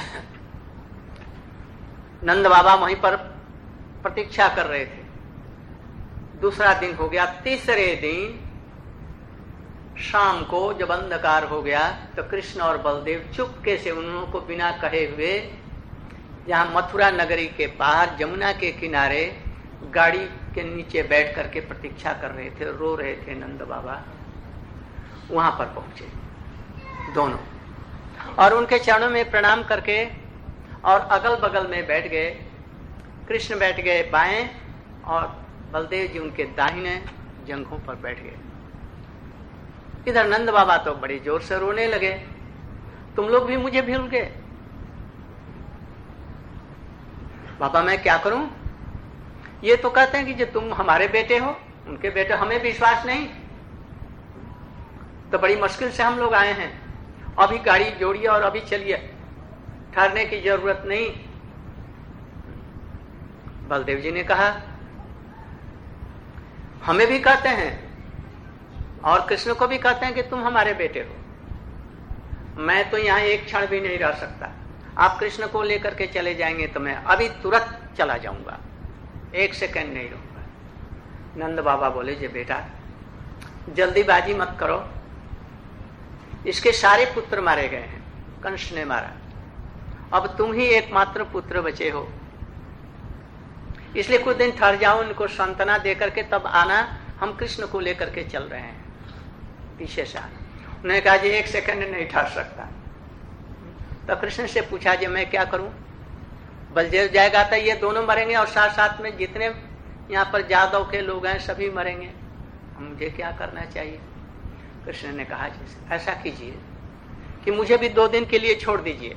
नंद बाबा वहीं पर प्रतीक्षा कर रहे थे। दूसरा दिन हो गया। तीसरे दिन शाम को जब अंधकार हो गया तो कृष्ण और बलदेव चुपके से उनको बिना कहे हुए जहां मथुरा नगरी के पार जमुना के किनारे गाड़ी के नीचे बैठ करके प्रतीक्षा कर रहे थे, रो रहे थे नंद बाबा। वहां पर पहुंचे दोनों और उनके चरणों में प्रणाम करके और अगल बगल में बैठ गए। कृष्ण बैठ गए बाएं और बलदेव जी उनके दाहिने जंघों पर बैठ गए। इधर नंद बाबा तो बड़ी जोर से रोने लगे, तुम लोग भी मुझे भूल गए। बाबा मैं क्या करूं? ये तो कहते हैं कि जो तुम हमारे बेटे हो, उनके बेटे, हमें विश्वास नहीं, तो बड़ी मुश्किल से हम लोग आए हैं। अभी गाड़ी जोड़िए और अभी चलिए, ठहरने की जरूरत नहीं। बलदेव जी ने कहा हमें भी कहते हैं और कृष्ण को भी कहते हैं कि तुम हमारे बेटे हो, मैं तो यहां एक क्षण भी नहीं रह सकता। आप कृष्ण को लेकर के चले जाएंगे तो मैं अभी तुरंत चला जाऊंगा, एक सेकंड नहीं रहूंगा। नंद बाबा बोले जे बेटा जल्दीबाजी मत करो, इसके सारे पुत्र मारे गए हैं, कंस ने मारा, अब तुम ही एकमात्र पुत्र बचे हो, इसलिए कुछ दिन ठहर जाओ, उनको सांत्वना देकर के तब आना, हम कृष्ण को लेकर के चल रहे हैं पीछे से। उन्होंने कहा जी एक सेकंड नहीं ठहर सकता। तो कृष्ण से पूछा जी मैं क्या करूं? बलदेव जाएगा तो ये दोनों मरेंगे और साथ साथ में जितने यहाँ पर जादव के लोग हैं सभी मरेंगे, मुझे क्या करना चाहिए? कृष्ण ने कहा जैसे ऐसा कीजिए कि मुझे भी 2 दिन के लिए छोड़ दीजिए,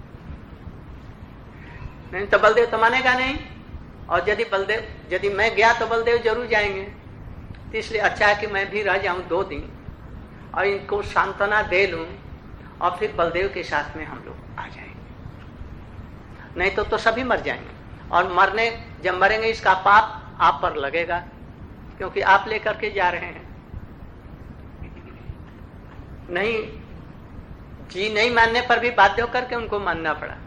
नहीं तो बलदेव तो मानेगा नहीं, और यदि मैं गया तो बलदेव जरूर जाएंगे, तो इसलिए अच्छा है कि मैं भी रह जाऊं 2 दिन और इनको सांत्वना दे लूं और फिर बलदेव के साथ में हम लोग आ जाएंगे, नहीं तो सभी मर जाएंगे और जब मरेंगे इसका पाप आप पर लगेगा क्योंकि आप लेकर के जा रहे हैं। नहीं मानने पर भी बाध्य होकर के उनको मानना पड़ा।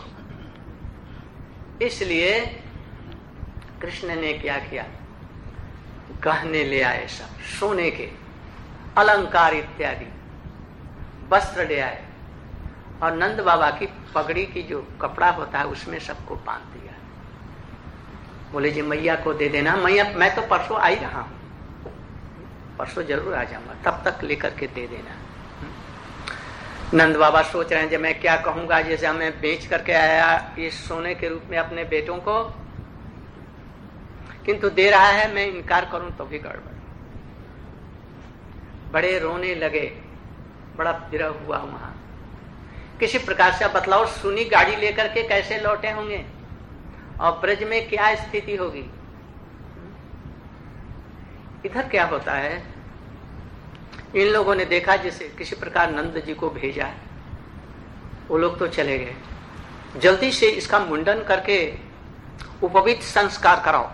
इसलिए कृष्ण ने क्या किया, गहने ले आए, सब सोने के अलंकार इत्यादि वस्त्र ले आए और नंद बाबा की पगड़ी की जो कपड़ा होता है उसमें सबको बांध दिया। बोले जी मैया को दे देना, मैं तो परसों आ ही रहा हूं, परसों जरूर आ जाऊंगा, तब तक लेकर के दे देना। नंद बाबा सोच रहे हैं जब मैं क्या कहूंगा, जैसे हमें बेच करके आया इस सोने के रूप में अपने बेटों को, किंतु दे रहा है, मैं इनकार करूं तो भी गड़बड़। बड़े रोने लगे, बड़ा विरह हुआ वहां। किसी प्रकार से बतलाओ, सुनी गाड़ी लेकर के कैसे लौटे होंगे और ब्रज में क्या स्थिति होगी। इधर क्या होता है, इन लोगों ने देखा जैसे किसी प्रकार नंद जी को भेजा, वो लोग तो चले गए, जल्दी से इसका मुंडन करके उपवीत संस्कार कराओ।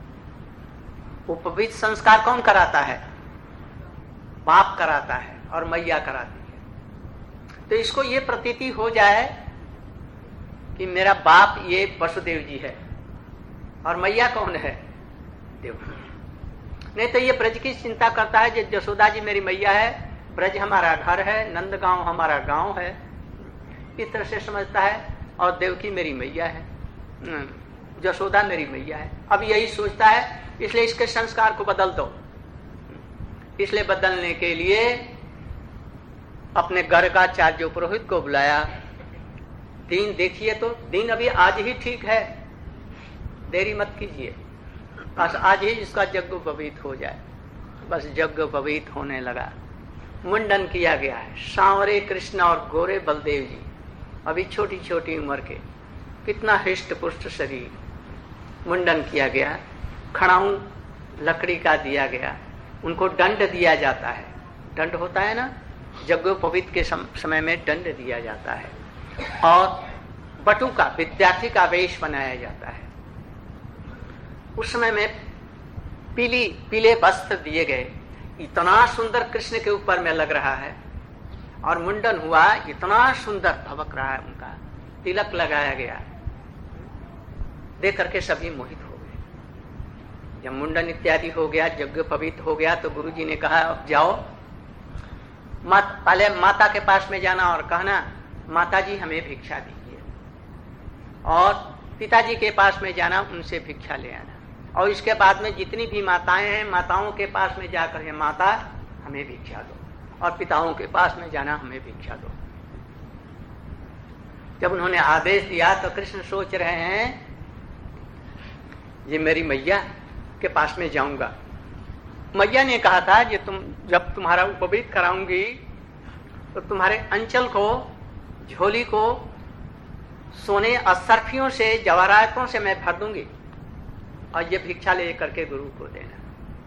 उपवीत संस्कार कौन कराता है? बाप कराता है और मैया कराती है। तो इसको ये प्रतीति हो जाए कि मेरा बाप ये वसुदेव जी है और मैया कौन है? देवकी। नहीं तो ये ब्रज की चिंता करता है, जो जसोदा जी मेरी मैया है, ब्रज हमारा घर है, नंदगांव हमारा गांव है, इस तरह से समझता है, और देवकी मेरी मैया है, जसोदा मेरी मैया है। अब यही सोचता है, इसलिए इसके संस्कार को बदल दो। इसलिए बदलने के लिए अपने गर्गाचार्य पुरोहित को बुलाया। दिन देखिए तो दिन अभी आज ही ठीक है, देरी मत कीजिए, बस आज ही इसका यज्ञोपवीत हो जाए। बस यज्ञोपवीत होने लगा, मुंडन किया गया है। सांवरे कृष्ण और गोरे बलदेव जी, अभी छोटी छोटी उम्र के, कितना हृष्ट पुष्ट शरीर, मुंडन किया गया। खड़ाऊं लकड़ी का दिया गया, उनको दंड दिया जाता है। दंड होता है ना, यज्ञोपवीत के समय में दंड दिया जाता है। और बटु का, विद्यार्थी का वेश बनाया जाता है। उस समय में पीले वस्त्र दिए गए, इतना सुंदर कृष्ण के ऊपर में लग रहा है। और मुंडन हुआ, इतना सुंदर भवक रहा है उनका, तिलक लगाया गया, देख करके सभी मोहित हो गए। जब मुंडन इत्यादि हो गया, यज्ञोपवीत हो गया, तो गुरुजी ने कहा अब जाओ, पहले माता के पास में जाना और कहना माता जी हमें भिक्षा दीजिए, और पिताजी के पास में जाना, उनसे भिक्षा ले आना। और इसके बाद में जितनी भी माताएं हैं, माताओं के पास में जाकर के माता हमें भिक्षा दो, और पिताओं के पास में जाना हमें भिक्षा दो। जब उन्होंने आदेश दिया तो कृष्ण सोच रहे हैं ये मेरी मैया के पास में जाऊंगा। मैया ने कहा था कि जब तुम्हारा उपवीत कराऊंगी तो तुम्हारे अंचल को, झोली को सोने असरफियों से, जवाहरातों से मैं भर दूंगी, और ये भिक्षा ले करके गुरु को देना।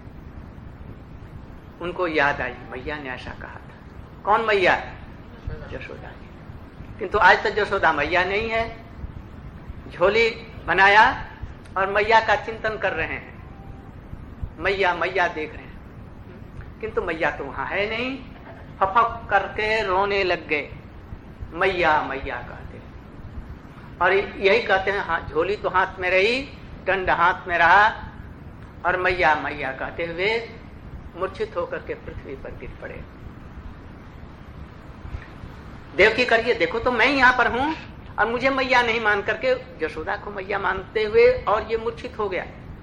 उनको याद आई मैया ने ऐसा कहा था। कौन मैया? यशोदा जी। किंतु आज तक यशोदा मैया नहीं है। झोली बनाया और मैया का चिंतन कर रहे हैं, मैया मैया देख रहे हैं, किंतु मैया तो वहां है नहीं। फफक करके रोने लग गए, मैया मैया कहते, और यही कहते हैं हाँ, झोली तो हाथ में रही, दंड हाथ में रहा, और मैया मैया कहते हुए मूर्छित होकर के पृथ्वी पर गिर पड़े। देवकी करिए, देखो तो मैं यहां पर हूं और मुझे मैया नहीं मान करके यशोदा को मैया मानते हुए, और ये मूर्छित हो गया।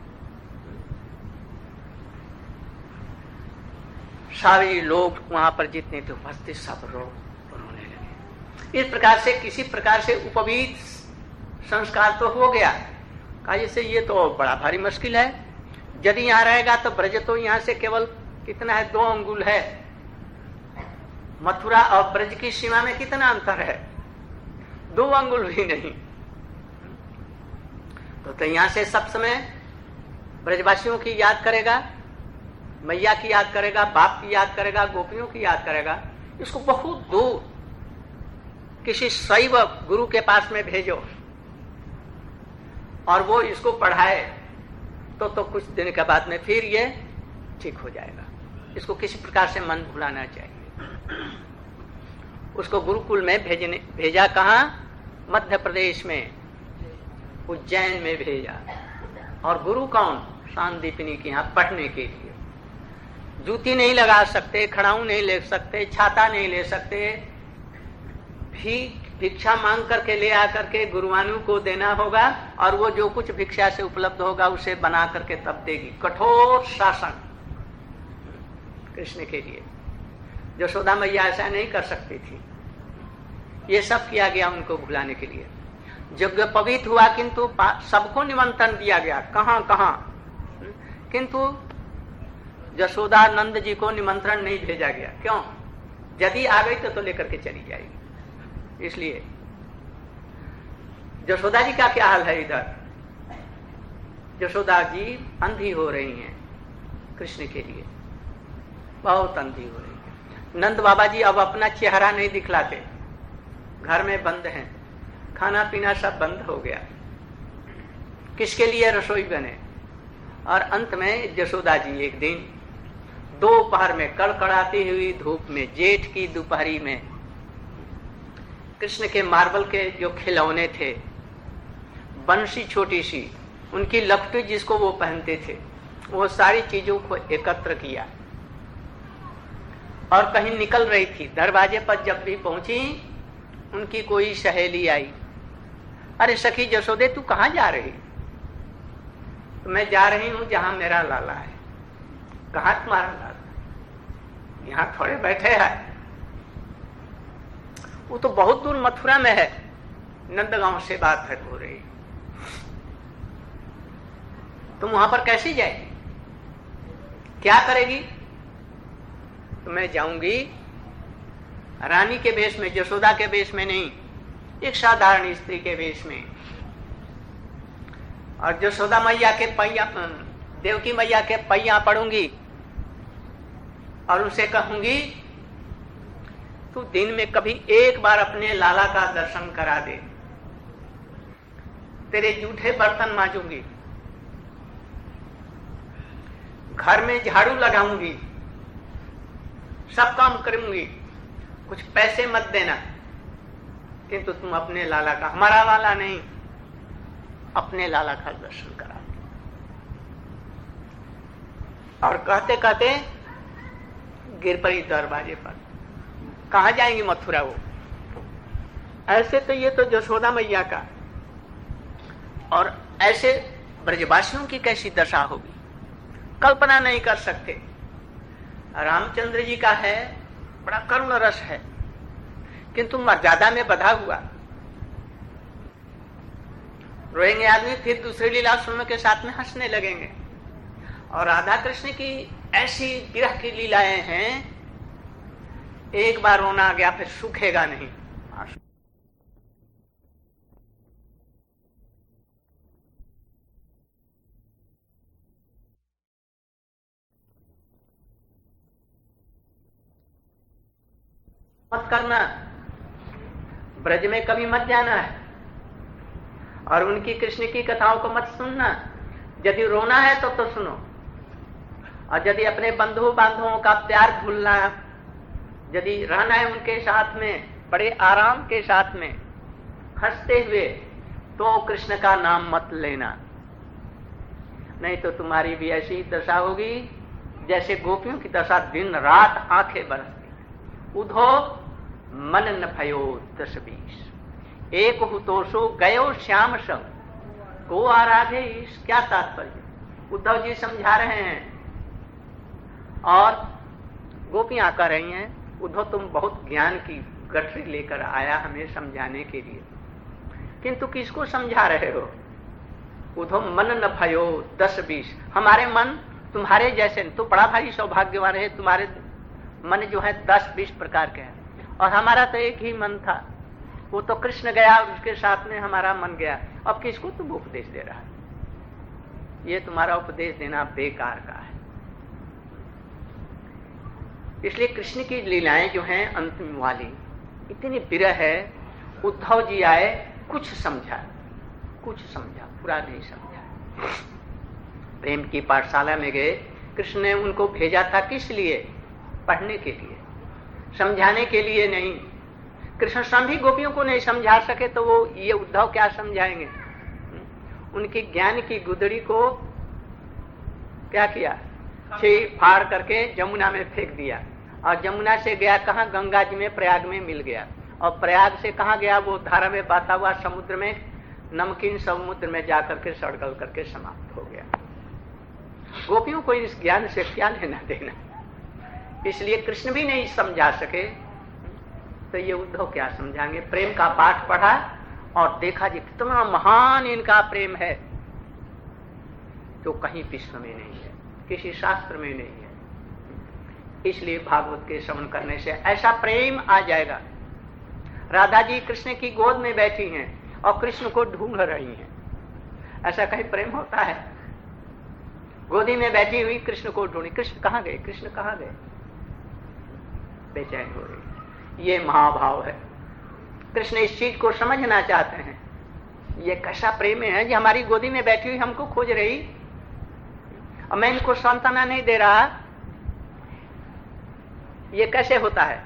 सारे लोग वहां पर जितने थे उपस्थित सब रोने लगे। इस प्रकार से किसी प्रकार से उपवीत संस्कार तो हो गया। कहा जैसे ये तो बड़ा भारी मुश्किल है, यदि यहाँ रहेगा तो ब्रज तो यहाँ से केवल कितना है, 2 अंगुल है। मथुरा और ब्रज की सीमा में कितना अंतर है, 2 अंगुल भी नहीं। तो यहाँ से सब समय ब्रजवासियों की याद करेगा, मैया की याद करेगा, बाप की याद करेगा, गोपियों की याद करेगा। इसको बहुत दूर किसी शैव गुरु के पास में भेजो और वो इसको पढ़ाए तो कुछ दिन के बाद में फिर ये ठीक हो जाएगा। इसको किसी प्रकार से मन भुलाना चाहिए। उसको गुरुकुल में भेजा कहाँ? मध्य प्रदेश में, उज्जैन में भेजा। और गुरु कौन? शांतिपिनी के यहाँ पढ़ने के लिए। जूती नहीं लगा सकते, खड़ाऊ नहीं ले सकते, छाता नहीं ले सकते, भिक्षा मांग करके ले आकर के गुरुवानु को देना होगा, और वो जो कुछ भिक्षा से उपलब्ध होगा उसे बना करके तब देगी। कठोर शासन कृष्ण के लिए। यशोदा मैया ऐसा नहीं कर सकती थी। ये सब किया गया उनको भुलाने के लिए। यज्ञोपवीत हुआ, किंतु सबको निमंत्रण दिया गया, कहां कहां, किंतु यशोदा नंद जी को निमंत्रण नहीं भेजा गया। क्यों? यदि आ गई तो लेकर के चली जाएगी। इसलिए यशोदा जी का क्या हाल है इधर? यशोदा जी अंधी हो रही हैं कृष्ण के लिए, बहुत अंधी हो रही है। नंद बाबा जी अब अपना चेहरा नहीं दिखलाते, घर में बंद हैं, खाना पीना सब बंद हो गया। किसके लिए रसोई बने? और अंत में यशोदा जी एक दिन दोपहर में, कड़कड़ाती हुई धूप में, जेठ की दोपहरी में, कृष्ण के मार्बल के जो खिलौने थे, बंसी छोटी सी, उनकी लपटी जिसको वो पहनते थे, वो सारी चीजों को एकत्र किया और कहीं निकल रही थी। दरवाजे पर जब भी पहुंची, उनकी कोई सहेली आई, अरे सखी यशोदे तू कहां जा रही? तो मैं जा रही हूं जहां मेरा लाला है। कहां तुम्हारा लाला? यहां थोड़े बैठे है, वो तो बहुत दूर मथुरा में है। नंदगांव से बात हो रही। तुम वहां पर कैसे जाएगी, क्या करेगी? तो मैं जाऊंगी रानी के वेश में, यशोदा के वेश में नहीं, एक साधारण स्त्री के वेश में, और यशोदा मैया के पैया, देवकी मैया के पैया पड़ूंगी और उनसे कहूंगी तू दिन में कभी एक बार अपने लाला का दर्शन करा दे, तेरे जूठे बर्तन मांजूंगी, घर में झाड़ू लगाऊंगी, सब काम करूंगी, कुछ पैसे मत देना, किंतु तुम अपने लाला का, हमारा लाला नहीं, अपने लाला का दर्शन करा। और कहते कहते गिर पड़ी दरवाजे पर। कहां जाएंगी मथुरा वो? ऐसे तो ये तो यशोदा मैया का, और ऐसे ब्रजवासियों की कैसी दशा होगी, कल्पना नहीं कर सकते। रामचंद्र जी का है बड़ा करुण रस है, किंतु मर्यादा में बधा हुआ। रोएंगे आदमी, फिर दूसरी लीला सुनने के साथ में हंसने लगेंगे। और राधा कृष्ण की ऐसी विरह की लीलाएं हैं, एक बार रोना आ गया फिर सूखेगा नहीं। मत करना, ब्रज में कभी मत जाना है, और उनकी कृष्ण की कथाओं को मत सुनना। यदि रोना है तो सुनो, और यदि अपने बंधु बांधवों का प्यार भूलना, यदि रहना है उनके साथ में बड़े आराम के साथ में हंसते हुए, तो कृष्ण का नाम मत लेना, नहीं तो तुम्हारी भी ऐसी दशा होगी जैसे गोपियों की दशा, दिन रात आंखें बरसती। उधो मन न भयो 10-20, एक हुतोषो गयो श्याम संग, को आराधे ईश। क्या तात्पर्य? उद्धव जी समझा रहे हैं और गोपियां कह रही हैं, उद्धव तुम बहुत ज्ञान की गठरी लेकर आया हमें समझाने के लिए, किंतु किसको समझा रहे हो? उद्धव मन न भयो 10-20, हमारे मन तुम्हारे जैसे, तो बड़ा भारी सौभाग्यवान है, तुम्हारे मन जो है 10-20 प्रकार के हैं, और हमारा तो एक ही मन था, वो तो कृष्ण गया, उसके साथ में हमारा मन गया। अब किसको तुम उपदेश दे रहा है? ये तुम्हारा उपदेश देना बेकार का है। इसलिए कृष्ण की लीलाएं जो हैं अंतिम वाली इतनी विरह है। उद्धव जी आए, कुछ समझा, पूरा नहीं समझा। प्रेम की पाठशाला में गए, कृष्ण ने उनको भेजा था किस लिए? पढ़ने के लिए, समझाने के लिए नहीं। कृष्ण सभी गोपियों को नहीं समझा सके तो वो ये उद्धव क्या समझाएंगे? उनकी ज्ञान की गुदड़ी को क्या किया? छीन फाड़ करके जमुना में फेंक दिया, और जमुना से गया कहाँ? गंगा जी में, प्रयाग में मिल गया, और प्रयाग से कहाँ गया? वो धारा में बहता हुआ समुद्र में, नमकीन समुद्र में जाकर के सड़गल करके समाप्त हो गया। गोपियों को इस ज्ञान से क्या लेना देना? इसलिए कृष्ण भी नहीं समझा सके तो ये उद्धव क्या समझाएंगे? प्रेम का पाठ पढ़ा और देखा जी कितना महान इनका प्रेम है, जो कहीं विश्व में नहीं है, किसी शास्त्र में नहीं है। इसलिए भागवत के श्रवण करने से ऐसा प्रेम आ जाएगा। राधा जी कृष्ण की गोद में बैठी हैं और कृष्ण को ढूंढ रही हैं, ऐसा कहीं प्रेम होता है? गोदी में बैठी हुई कृष्ण को ढूंढी, कृष्ण कहाँ गए, कृष्ण कहाँ गए, बेचैन हो रही। ये महाभाव है। कृष्ण इस चीज को समझना चाहते हैं। ये कैसा प्रेम है कि हमारी गोदी में बैठी हुई हमको खोज रही, और मैं इनको सांत्वना नहीं दे रहा। ये कैसे होता है?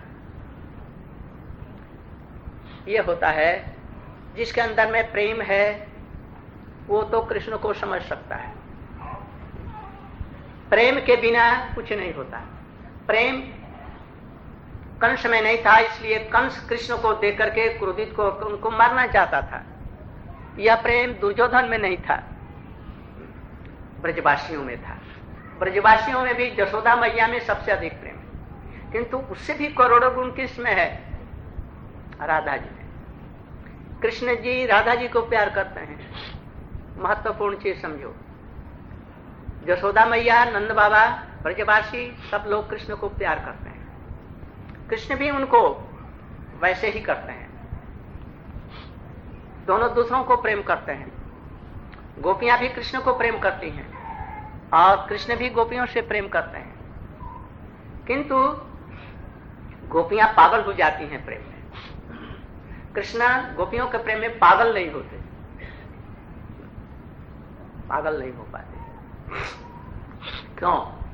ये होता है जिसके अंदर में प्रेम है, वो तो कृष्ण को समझ सकता है। प्रेम के बिना कुछ नहीं होता। प्रेम कंस में नहीं था, इसलिए कंस कृष्ण को देख करके क्रोधित को उनको मारना चाहता था। यह प्रेम दुर्योधन में नहीं था, ब्रजवासियों में था। ब्रजवासियों में भी यशोदा मैया में सबसे अधिक प्रेम है, किंतु उससे भी करोड़ों गुण किस में है? राधा जी में। कृष्ण जी राधा जी को प्यार करते हैं। महत्वपूर्ण चीज समझो, यशोदा मैया, नंद बाबा, ब्रजवासी सब लोग कृष्ण को प्यार करते हैं। कृष्ण भी उनको वैसे ही करते हैं। दोनों दूसरों को प्रेम करते हैं। गोपियां भी कृष्ण को प्रेम करती हैं और कृष्ण भी गोपियों से प्रेम करते हैं, किंतु गोपियां पागल हो जाती हैं प्रेम में। कृष्ण गोपियों के प्रेम में पागल नहीं होते, पागल नहीं हो पाते। क्यों?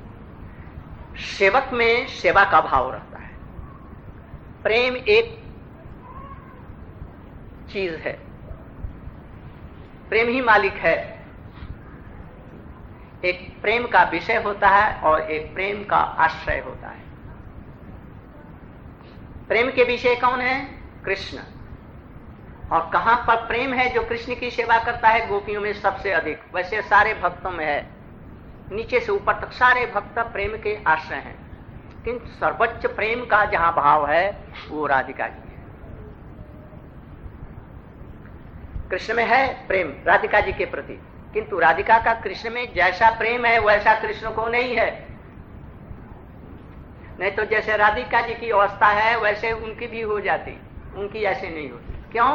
सेवक में सेवा का भाव रहता है। प्रेम एक चीज है, प्रेम ही मालिक है। एक प्रेम का विषय होता है और एक प्रेम का आश्रय होता है। प्रेम के विषय कौन है? कृष्ण। और कहां पर प्रेम है जो कृष्ण की सेवा करता है? गोपियों में सबसे अधिक। वैसे सारे भक्तों में है, नीचे से ऊपर तक सारे भक्त प्रेम के आश्रय हैं, किंतु सर्वोच्च प्रेम का जहां भाव है वो राधिका जी है। कृष्ण में है प्रेम राधिका जी के प्रति, किंतु राधिका का कृष्ण में जैसा प्रेम है वैसा कृष्ण को नहीं है। नहीं तो जैसे राधिका जी की अवस्था है वैसे उनकी भी हो जाती, उनकी ऐसे नहीं होती। क्यों?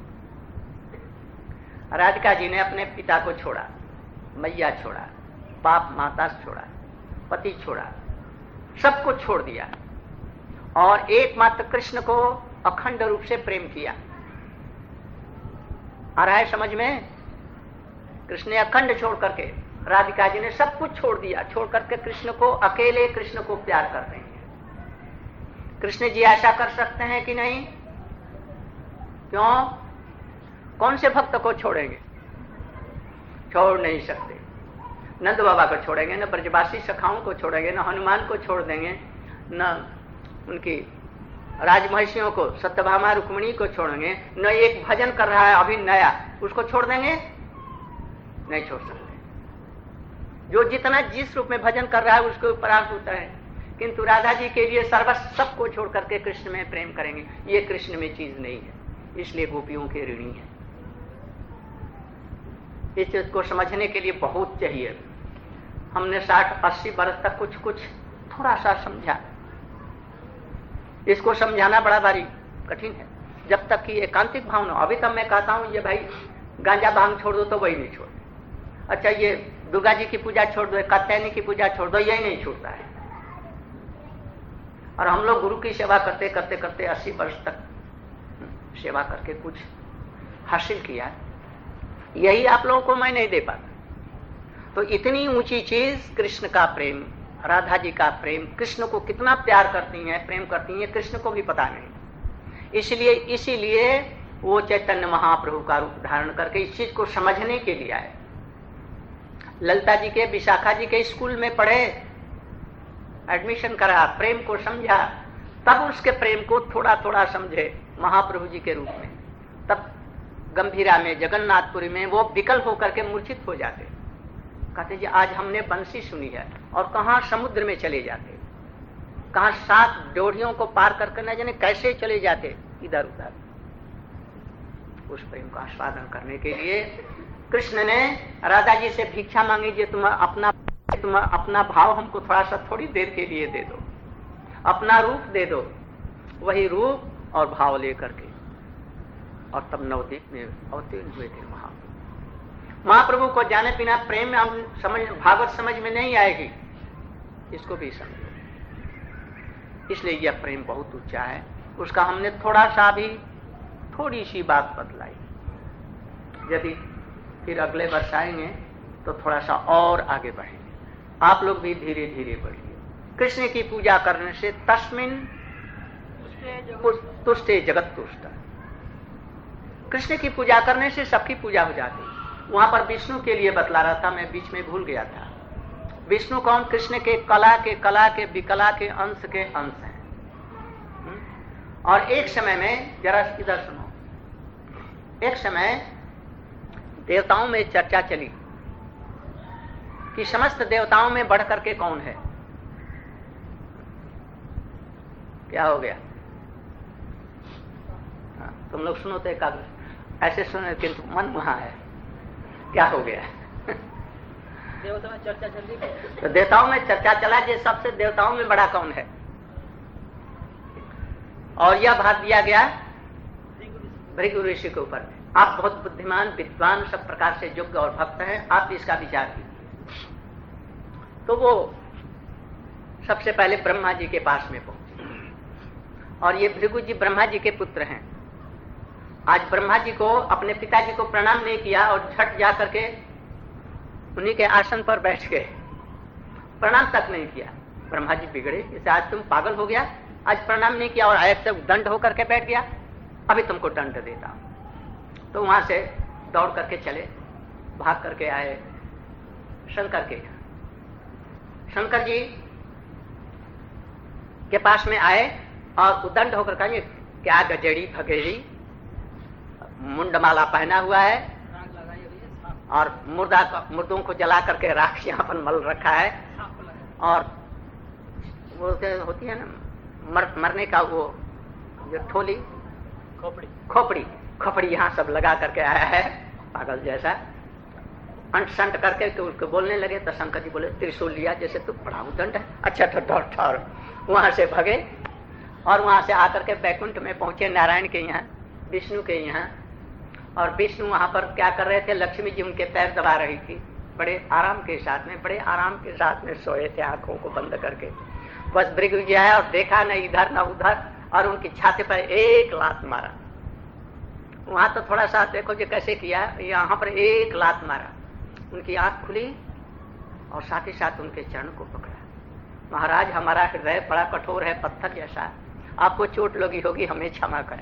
राधिका जी ने अपने पिता को छोड़ा, मैया छोड़ा, बाप माता छोड़ा, पति छोड़ा, सबको छोड़ दिया और एकमात्र कृष्ण को अखंड रूप से प्रेम किया। आ रहा है समझ में? कृष्ण ने अखंड छोड़ करके, राधिका जी ने सब कुछ छोड़ दिया, छोड़ करके कृष्ण को, अकेले कृष्ण को प्यार कर रहे हैं। कृष्ण जी ऐसा कर सकते हैं कि नहीं? क्यों? कौन से भक्त को छोड़ेंगे? छोड़ नहीं सकते। नंद बाबा को छोड़ेंगे, न ब्रजवासी सखाओं को छोड़ेंगे, न हनुमान को छोड़ देंगे, न उनकी राजमहिषियों को, सत्यभामा रुक्मिणी को छोड़ेंगे, न एक भजन कर रहा है अभी नया, उसको छोड़ देंगे? नहीं छोड़ सकते। जो जितना जिस रूप में भजन कर रहा है उसके ऊपर आंख होता है, किंतु राधा जी के लिए सर्वस्व सबको छोड़ करके कृष्ण में प्रेम करेंगे, ये कृष्ण में चीज नहीं है, इसलिए गोपियों के ऋणी है। इस चीज को समझने के लिए बहुत चाहिए। हमने 60-80 वर्ष तक कुछ कुछ थोड़ा सा समझा, इसको समझाना बड़ा भारी कठिन है जब तक कि एकांतिक भाव न हो। अभी तक मैं कहता हूं ये भाई गांजा भांग छोड़ दो तो वही नहीं छोड़ते। अच्छा ये दुर्गा जी की पूजा छोड़ दो, कात्यायनी की पूजा छोड़ दो, यही नहीं छूटता है। और हम लोग गुरु की सेवा करते करते करते 80 वर्ष तक सेवा करके कुछ हासिल किया, यही आप लोगों को मैं नहीं दे पाता। तो इतनी ऊंची चीज कृष्ण का प्रेम, राधा जी का प्रेम, कृष्ण को कितना प्यार करती हैं, प्रेम करती हैं, कृष्ण को भी पता नहीं। इसीलिए वो चैतन्य महाप्रभु का रूप धारण करके इस चीज को समझने के लिए आए। ललिता जी के, विशाखा जी के स्कूल में पढ़े, एडमिशन करा, प्रेम को समझा, तब उसके प्रेम को थोड़ा थोड़ा समझे महाप्रभु जी के रूप में। तब गंभीरा में, जगन्नाथपुरी में वो विकल होकर के मूर्छित हो जाते, कहते जी आज हमने बंसी सुनी है, और कहां समुद्र में चले जाते, कहां 7 डोरियों को पार करके न जाने कैसे चले जाते इधर उधर। उस प्रेम का आस्वादन करने के लिए कृष्ण ने राधा जी से भिक्षा मांगी, जी तुम अपना भाव हमको थोड़ा सा थोड़ी देर के लिए दे दो, अपना रूप दे दो। वही रूप और भाव लेकर के, और तब नवद्वीप में अवतीर्ण हुए थे महाप्रभु। महाप्रभु को जाने बिना प्रेम में हम समझ, भागवत समझ में नहीं आएगी, इसको भी समझो। इसलिए यह प्रेम बहुत ऊंचा है, उसका हमने थोड़ा सा भी, थोड़ी सी बात बतलाई। यदि फिर अगले वर्ष आएंगे तो थोड़ा सा और आगे बढ़ेंगे। आप लोग भी धीरे धीरे बढ़िए। कृष्ण की पूजा करने से तस्मिन तुष्टे जगत तुष्ट। कृष्ण की पूजा करने से सबकी पूजा हो जाती। वहां पर विष्णु के लिए बतला रहा था, मैं बीच में भूल गया था। विष्णु कौन? कृष्ण के कला के विकला के अंश हैं। और एक समय में, जरा इधर सुनो, एक समय देवताओं में चर्चा चली कि समस्त देवताओं में बढ़ करके कौन है। क्या हो गया? हाँ, तुम लोग सुनो तो एकाग्र ऐसे सुनो, किंतु मन वहां है। क्या हो गया? देवता में चर्चा चल रही है। तो देवताओं में चर्चा चला कि सबसे देवताओं में बड़ा कौन है, और यह भाग दिया गया भृगु ऋषि के ऊपर। आप बहुत बुद्धिमान विद्वान सब प्रकार से योग्य और भक्त हैं, आप इसका विचार कीजिए। तो वो सबसे पहले ब्रह्मा जी के पास में पहुंचे, और ये भृगु जी ब्रह्मा जी के पुत्र हैं। आज ब्रह्मा जी को अपने पिताजी को प्रणाम नहीं किया और झट जा करके उन्हीं के आसन पर बैठ गए, प्रणाम तक नहीं किया। ब्रह्मा जी बिगड़े, जैसे आज तुम पागल हो गया, आज प्रणाम नहीं किया और आयत से दंड होकर के बैठ गया, अभी तुमको दंड देता हूं। तो वहां से दौड़ करके चले, भाग करके आए शंकर के। शंकर जी के पास में आए और उदंड होकर कहेंगे, क्या गजेड़ी भगेड़ी, मुंडमाला पहना हुआ है और मुर्दों को जला करके राख यहाँ पर मल रखा है, और वो होती है ना मरने का वो जो ठोली खोपड़ी यहाँ सब लगा करके आया है पागल जैसा, अंट संट करके तो उसको बोलने लगे। तो शंकर जी बोले, त्रिशूल लिया जैसे तू बड़ा उदंड है, अच्छा तो दौड़ ठहर। वहां से भगे और वहां से आकर के बैकुंठ में पहुंचे, नारायण के यहाँ, विष्णु के यहाँ। और विष्णु वहां पर क्या कर रहे थे, लक्ष्मी जी उनके पैर दबा रही थी, बड़े आराम के साथ में सोए थे आंखों को बंद करके। बस भृगु जी आया और देखा न इधर न उधर, और उनकी छाती पर एक लात मारा। वहां तो थोड़ा सा देखो जो कैसे किया, यहाँ पर एक लात मारा, उनकी आंख खुली और साथ ही साथ उनके चरण को पकड़ा। महाराज, हमारा हृदय बड़ा कठोर है, पत्थर जैसा, आपको चोट लगी होगी, हमें क्षमा करें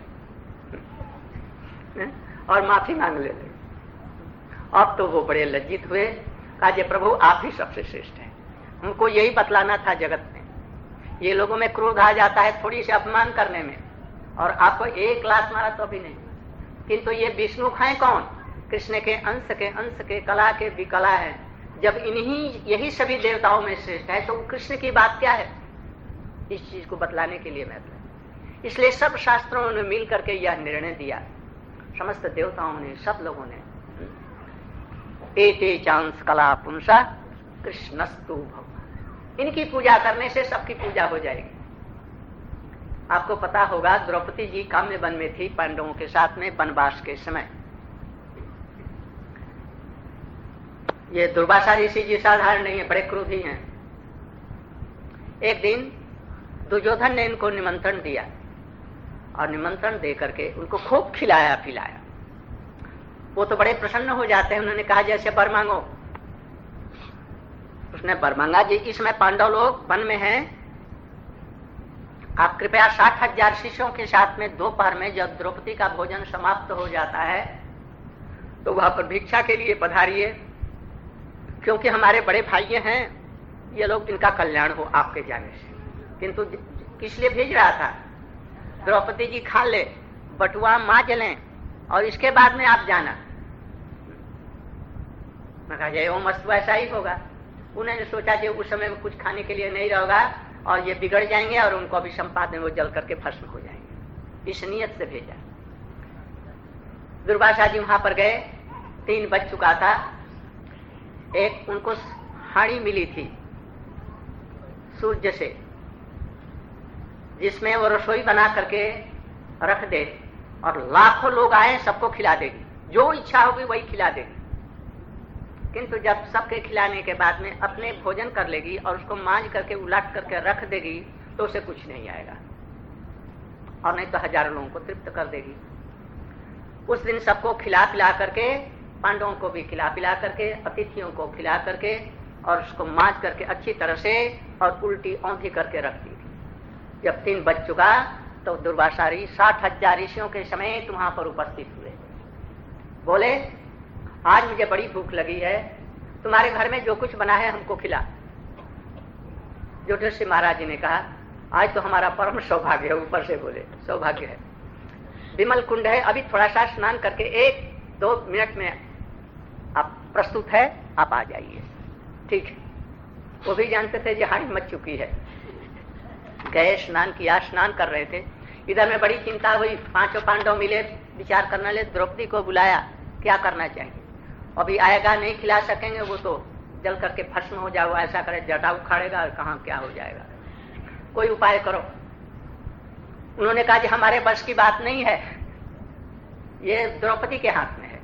और माफी मांग ले। अब तो वो बड़े लज्जित हुए, कहा, जे प्रभु आप ही सबसे श्रेष्ठ हैं। उनको यही बतलाना था जगत में। ये लोगों में क्रोध आ जाता है थोड़ी सी अपमान करने में, और आपको एक लात मारा तो भी नहीं। किंतु ये विष्णु हैं कौन, कृष्ण के अंश के कला के विकला है। जब यही सभी देवताओं में श्रेष्ठ है, तो कृष्ण की बात क्या है, इस चीज को बतलाने के लिए महत्व। इसलिए सब शास्त्रों ने मिल करके यह निर्णय दिया, समस्त देवताओं ने, सब लोगों ने, एते चांस कला पुंसा कृष्णस्तु भव। इनकी पूजा करने से सबकी पूजा हो जाएगी। आपको पता होगा, द्रौपदी जी काम्य वन में थी पांडवों के साथ में वनवास के समय। ये दुर्वासा ऋषि जी साधारण नहीं है, बड़े क्रोधी हैं। एक दिन दुर्योधन ने इनको निमंत्रण दिया, और निमंत्रण दे करके उनको खूब खिलाया पिलाया। वो तो बड़े प्रसन्न हो जाते हैं। उन्होंने कहा, जैसे वर मांगो। उसने वर मांगा, जी इसमें पांडव लोग वन में हैं, आप कृपया 60,000 शिष्यों के साथ में दोपहर में जब द्रौपदी का भोजन समाप्त हो जाता है तो वहां पर भिक्षा के लिए पधारिए, क्योंकि हमारे बड़े भाई हैं ये लोग, इनका कल्याण हो आपके जाने से। किंतु किस लिए भेज रहा था, द्रौपदी जी खा ले, बटुआ मांज लें, और इसके बाद में आप जाना। मैं कहा, जय ओम अस्तु, ऐसा ही होगा। उन्होंने सोचा कि उस समय में कुछ खाने के लिए नहीं रहेगा और ये बिगड़ जाएंगे और उनको अभी संपादन वो जल करके भस्म हो जाएंगे, इस नियत से भेजा। दुर्वासा जी वहां पर गए, 3 बज चुका था। एक उनको हाड़ी मिली थी सूर्य से, जिसमें वो रसोई बना करके रख दे और लाखों लोग आए सबको खिला देगी, जो इच्छा होगी वही खिला देगी। किंतु जब सबके खिलाने के बाद में अपने भोजन कर लेगी और उसको मांझ करके उलट करके रख देगी तो उसे कुछ नहीं आएगा, और नहीं तो हजारों लोगों को तृप्त कर देगी। उस दिन सबको खिला पिला करके, पांडवों को भी खिला पिला करके, अतिथियों को खिला करके और उसको मांझ करके अच्छी तरह से और उल्टी औंधी करके रख दी थी। जब 3 बज चुका तो दुर्वासा 60,000 ऋषियों के समेत वहां पर उपस्थित हुए। बोले, आज मुझे बड़ी भूख लगी है, तुम्हारे घर में जो कुछ बना है हमको खिला। युधिष्ठिर महाराज जी ने कहा, आज तो हमारा परम सौभाग्य है। ऊपर से बोले, सौभाग्य है, विमल कुंड है, अभी थोड़ा सा स्नान करके 1-2 मिनट में आप प्रस्तुत है, आप आ जाइए। ठीक है, वो भी जानते थे जहां मच चुकी है। गए, स्नान किया, स्नान कर रहे थे। इधर में बड़ी चिंता हुई, 5 पांडव मिले, विचार करने लगे, द्रौपदी को बुलाया, क्या करना चाहिए। अभी आएगा, नहीं खिला सकेंगे, वो तो जल करके भस्म हो जाओ, ऐसा करे, जटा उखाड़ेगा और कहाँ क्या हो जाएगा, कोई उपाय करो। उन्होंने कहा कि हमारे बस की बात नहीं है, ये द्रौपदी के हाथ में है।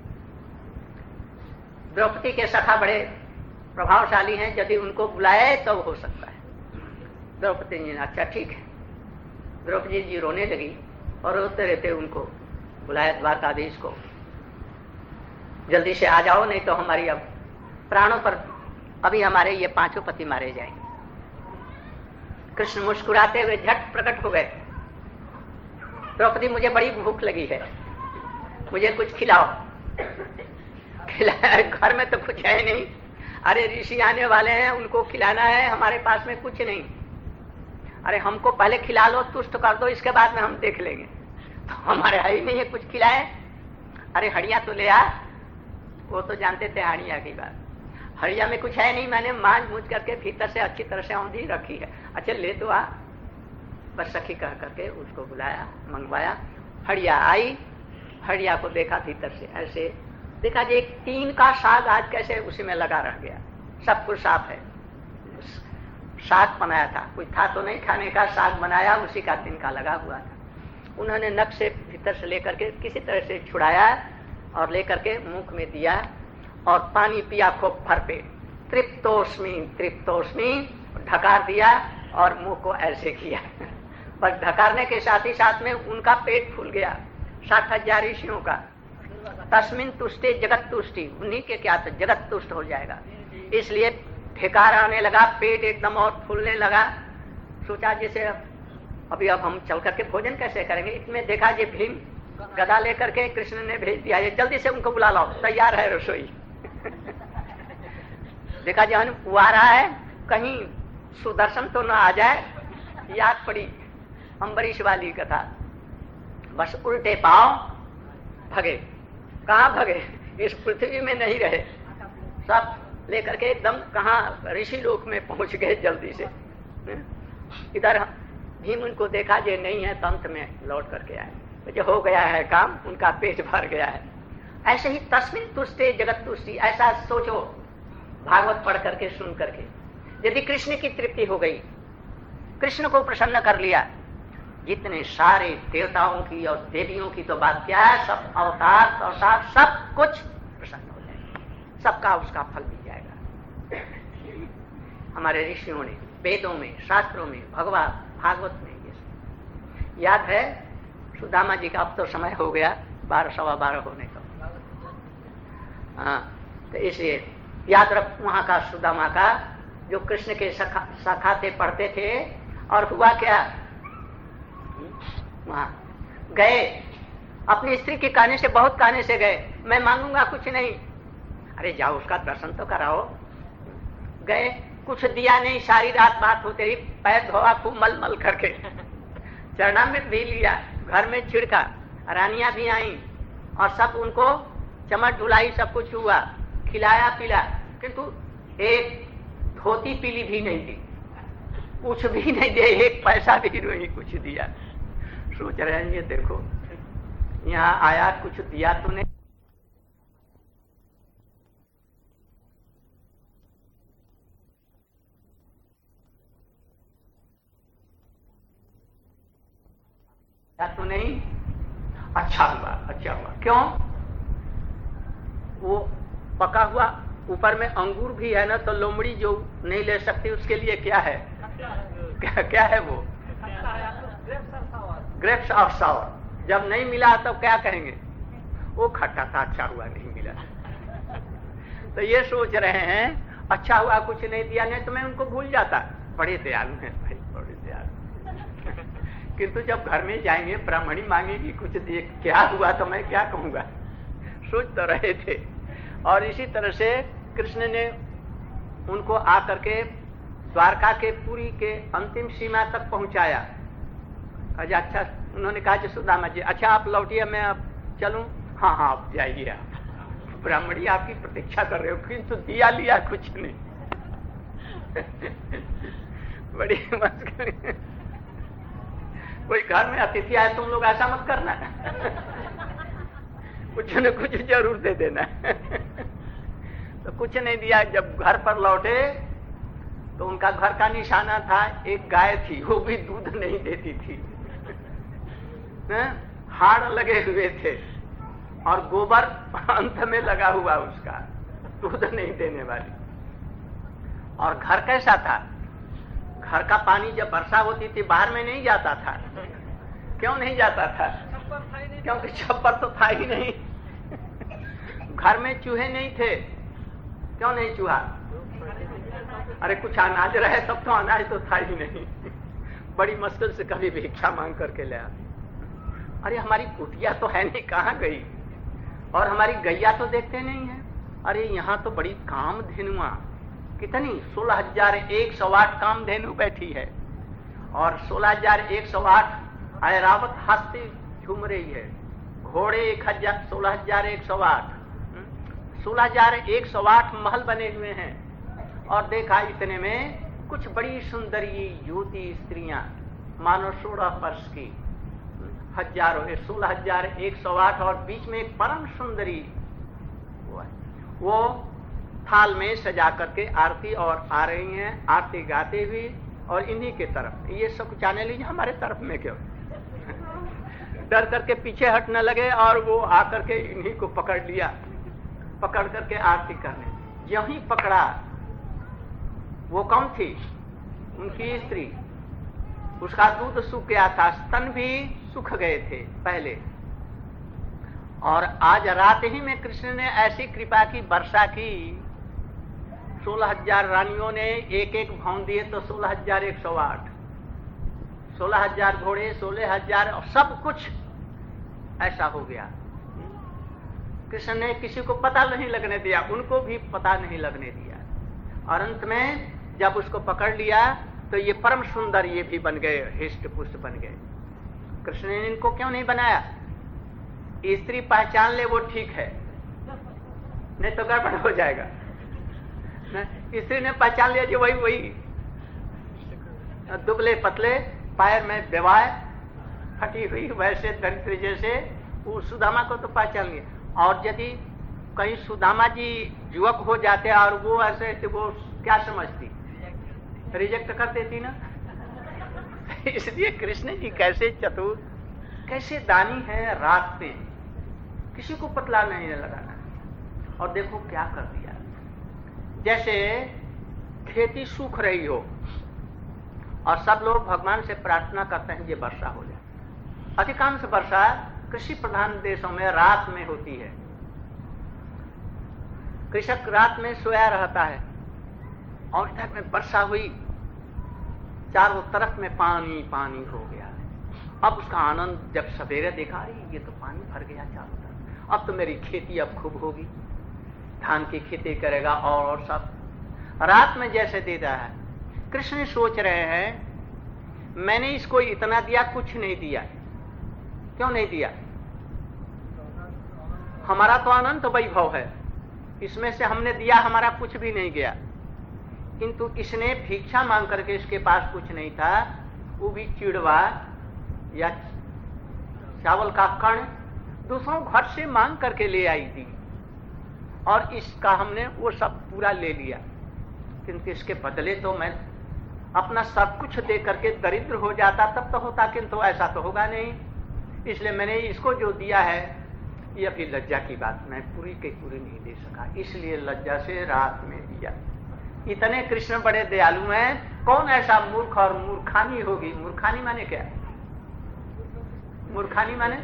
द्रौपदी के सखा बड़े प्रभावशाली हैं, यदि उनको बुलाए तो हो सकता है। द्रौपदी जी ने अच्छा ठीक है। द्रौपदी जी रोने लगी और रोते रहते उनको बुलाया द्वारकाधीश को, जल्दी से आ जाओ, नहीं तो हमारी अब प्राणों पर, अभी हमारे ये 5 पति मारे जाएंगे। कृष्ण मुस्कुराते हुए झट प्रकट हो गए, द्रौपदी मुझे बड़ी भूख लगी है, मुझे कुछ खिलाओ। खिलाया, घर में तो कुछ है नहीं, अरे ऋषि आने वाले हैं, उनको खिलाना है, हमारे पास में कुछ नहीं। अरे हमको पहले खिला लो, तुष्ट कर दो, इसके बाद में हम देख लेंगे। तो हमारे है ही नहीं है कुछ खिलाए। अरे हड़िया तो ले आ, वो तो जानते थे हड़िया की बात। हड़िया में कुछ है नहीं, मैंने मांझ मूझ करके भीतर से अच्छी तरह से औंधी रखी है। अच्छा ले तो आ, बस सखी कह करके उसको बुलाया, मंगवाया। हड़िया आई, हड़िया को देखा भीतर से, ऐसे देखा जी एक टीन का साग आज कैसे उसी में लगा रह गया, सब कुछ साफ है। साग बनाया था, कुछ था तो नहीं खाने का, साग बनाया, उसी का तिनका लगा हुआ था। उन्होंने नक से भीतर से लेकर के किसी तरह से छुड़ाया और लेकर के मुख में दिया और पानी पिया खूब भर पेट। तृप्तोस्मी तृप्तोस्मी ढकार दिया और मुंह को ऐसे किया। बस ढकारने के साथ ही साथ में उनका पेट फूल गया। 60,000 ऋषियों का। तस्मिन तुष्टे जगत तुष्टि, उन्हीं के क्या तो जगत तुष्ट हो जाएगा। इसलिए ढेकार आने लगा, पेट एकदम और फूलने लगा। सोचा जैसे अभी अब हम चल करके भोजन कैसे करेंगे। इसमें देखा ये भीम गदा लेकर के कृष्ण ने भेज दिया, ये जल्दी से उनको बुला लाओ, तैयार है रसोई। देखा जहन वो आ रहा है, कहीं सुदर्शन तो न आ जाए। याद पड़ी अम्बरीश वाली कथा, बस उल्टे पांव भगे। कहाँ भगे, इस पृथ्वी में नहीं रहे, सब लेकर के एकदम कहाँ ऋषि लोक में पहुंच गए जल्दी से। इधर भीम उनको देखा जे नहीं है, तंत्र में लौट करके आए, जो हो गया है काम, उनका पेट भर गया है। ऐसे ही तस्मिन तुष्टे जगत तुष्टि, ऐसा सोचो भागवत पढ़ करके सुन करके। यदि कृष्ण की तृप्ति हो गई, कृष्ण को प्रसन्न कर लिया, जितने सारे देवताओं की और देवियों की तो बात क्या है, सब अवतार अवतार सब कुछ प्रसन्न हो जाएगा, सबका उसका फल मिल जाएगा। हमारे ऋषियों ने वेदों में, शास्त्रों में, भगवत भागवत में ये याद है। सुदामा जी का अब तो समय हो गया 12 सवा 12 होने का। हाँ, तो इसलिए याद रख वहां का सुदामा का, जो कृष्ण के सखा थे, पढ़ते थे। और हुआ क्या, वहां गए, अपनी स्त्री के कहने से, बहुत कहने से गए, मैं मांगूंगा कुछ नहीं। अरे जाओ उसका दर्शन तो कराओ। गए, कुछ दिया नहीं, सारी रात बात होते ही पैर धोआ खूब मल मल करके, चरणामृत भी लिया, घर में छिड़का, रानियां भी आई और सब उनको चमट धुलाई, सब कुछ हुआ, खिलाया पिला, किंतु एक धोती पीली भी नहीं दी, कुछ भी नहीं दिया, एक पैसा भी नहीं कुछ दिया। सोच रहे हैं ये देखो, यहाँ आया कुछ दिया तो नहीं। तो नहीं, अच्छा हुआ, अच्छा हुआ। क्यों? वो पका हुआ, ऊपर में अंगूर भी है ना, तो लोमड़ी जो नहीं ले सकती उसके लिए क्या है, क्या है वो, ग्रेप्स ऑफ सावर। जब नहीं मिला तो क्या कहेंगे, वो खट्टा था, अच्छा हुआ नहीं मिला। तो ये सोच रहे हैं अच्छा हुआ कुछ नहीं दिया, नहीं तो मैं उनको भूल जाता। बड़े दयालु हैं भाई, बड़े दयालु। किंतु जब घर में जाएंगे, ब्राह्मणी मांगेगी कुछ दिए, क्या हुआ तो मैं क्या कहूंगा, सोच तो रहे थे। और इसी तरह से कृष्ण ने उनको आकर के द्वारका के पुरी के अंतिम सीमा तक पहुंचाया। अच्छा, उन्होंने कहा कि सुदामा जी अच्छा आप लौटिए, मैं अब चलूं। हाँ हाँ आप जाइए, आप ब्राह्मणी आपकी प्रतीक्षा कर रहे हो, किंतु दिया लिया कुछ नहीं। बड़ी मस्करी। कोई घर में अतिथि आए, तुम लोग ऐसा मत करना, कुछ न कुछ जरूर दे देना। तो कुछ नहीं दिया। जब घर पर लौटे तो उनका घर का निशाना था, एक गाय थी, वो भी दूध नहीं देती थी, हाड़ लगे हुए थे और गोबर अंत में लगा हुआ उसका, दूध नहीं देने वाली। और घर कैसा था? घर का पानी जब वर्षा होती थी बाहर में नहीं जाता था। क्यों नहीं जाता था? क्योंकि छप्पर तो था ही नहीं। घर में चूहे नहीं थे। क्यों नहीं चूहा? अरे कुछ अनाज रहे तब तो, अनाज तो था ही नहीं। बड़ी मुश्किल से कभी भिक्षा मांग करके ले आते। अरे हमारी कुटिया तो है नहीं, कहाँ गई? और हमारी गैया तो देखते नहीं है। अरे यहाँ तो बड़ी कामधेनुआ, कितनी 16,108 कामधेनु बैठी है और 16,108 ऐरावत हंसती झूम रही है। घोड़े 16,108 16,108 महल बने हुए हैं। और देखा इतने में कुछ बड़ी सुंदरी युवती स्त्रियां, मानो 16 वर्ष की, हजारों 16,108, और बीच में एक परम सुंदरी वो थाल में सजा करके आरती और आ रही हैं, आरती गाते हुए, और इन्हीं के तरफ ये सब जाने लीजिए हमारे तरफ में क्यों। डर करके पीछे हटने लगे और वो आकर के इन्हीं को पकड़ लिया, पकड़ करके आरती करने। यहीं पकड़ा, वो कौन थी? उनकी स्त्री। उसका दूध सूख गया था, स्तन भी सूख गए थे पहले। और आज रात ही में कृष्ण ने ऐसी कृपा की, वर्षा की, 16,000 रानियों ने एक एक भौं दिए तो 16,108, 16,000 घोड़े, 16,000, सब कुछ ऐसा हो गया। कृष्ण ने किसी को पता नहीं लगने दिया, उनको भी पता नहीं लगने दिया। और अंत में जब उसको पकड़ लिया तो ये परम सुंदर ये भी बन गए, हिष्ट पुष्ट बन गए। कृष्ण ने इनको क्यों नहीं बनाया? स्त्री पहचान ले वो ठीक है, नहीं तो गड़बड़ हो जाएगा। स्त्री ने पहचान लिया जो वही दुबले पतले, पैर में बेवाय फटी हुई, वैसे दरिद्र जैसे, वो सुदामा को तो पहचान लिया। और यदि कहीं सुदामा जी युवक हो जाते और वो ऐसे, तो वो क्या समझती? रिजेक्ट कर देती ना। इसलिए कृष्ण जी कैसे चतुर, कैसे दानी है, रात में किसी को पतला नहीं लगाना। और देखो क्या कर दिया, जैसे खेती सूख रही हो और सब लोग भगवान से प्रार्थना करते हैं ये वर्षा हो जाए। अधिकांश वर्षा कृषि प्रधान देशों में रात में होती है। कृषक रात में सोया रहता है और इधर में वर्षा हुई, चारों तरफ में पानी पानी हो गया। अब उसका आनंद जब सवेरे देखा, ये तो पानी भर गया चारों तरफ, अब तो मेरी खेती अब खूब होगी, धान की खेती करेगा और सब। रात में जैसे देता है, कृष्ण सोच रहे हैं मैंने इसको इतना दिया, कुछ नहीं दिया। क्यों नहीं दिया? हमारा तो अनंत वैभव है, इसमें से हमने दिया, हमारा कुछ भी नहीं गया। किंतु इसने भिक्षा मांग करके, इसके पास कुछ नहीं था, वो भी चिड़वा या चावल का कण दूसरों घर से मांग करके ले आई थी, और इसका हमने वो सब पूरा ले लिया। किंतु इसके बदले तो मैं अपना सब कुछ दे करके दरिद्र हो जाता तब तो होता, किंतु ऐसा तो होगा नहीं। इसलिए मैंने इसको जो दिया है, ये अभी लज्जा की बात, मैं पूरी की पूरी नहीं दे सका, इसलिए लज्जा से रात में दिया। इतने कृष्ण बड़े दयालु हैं, कौन ऐसा मूर्ख और मूर्खानी होगी? मूर्खानी माने क्या? मूर्खानी माने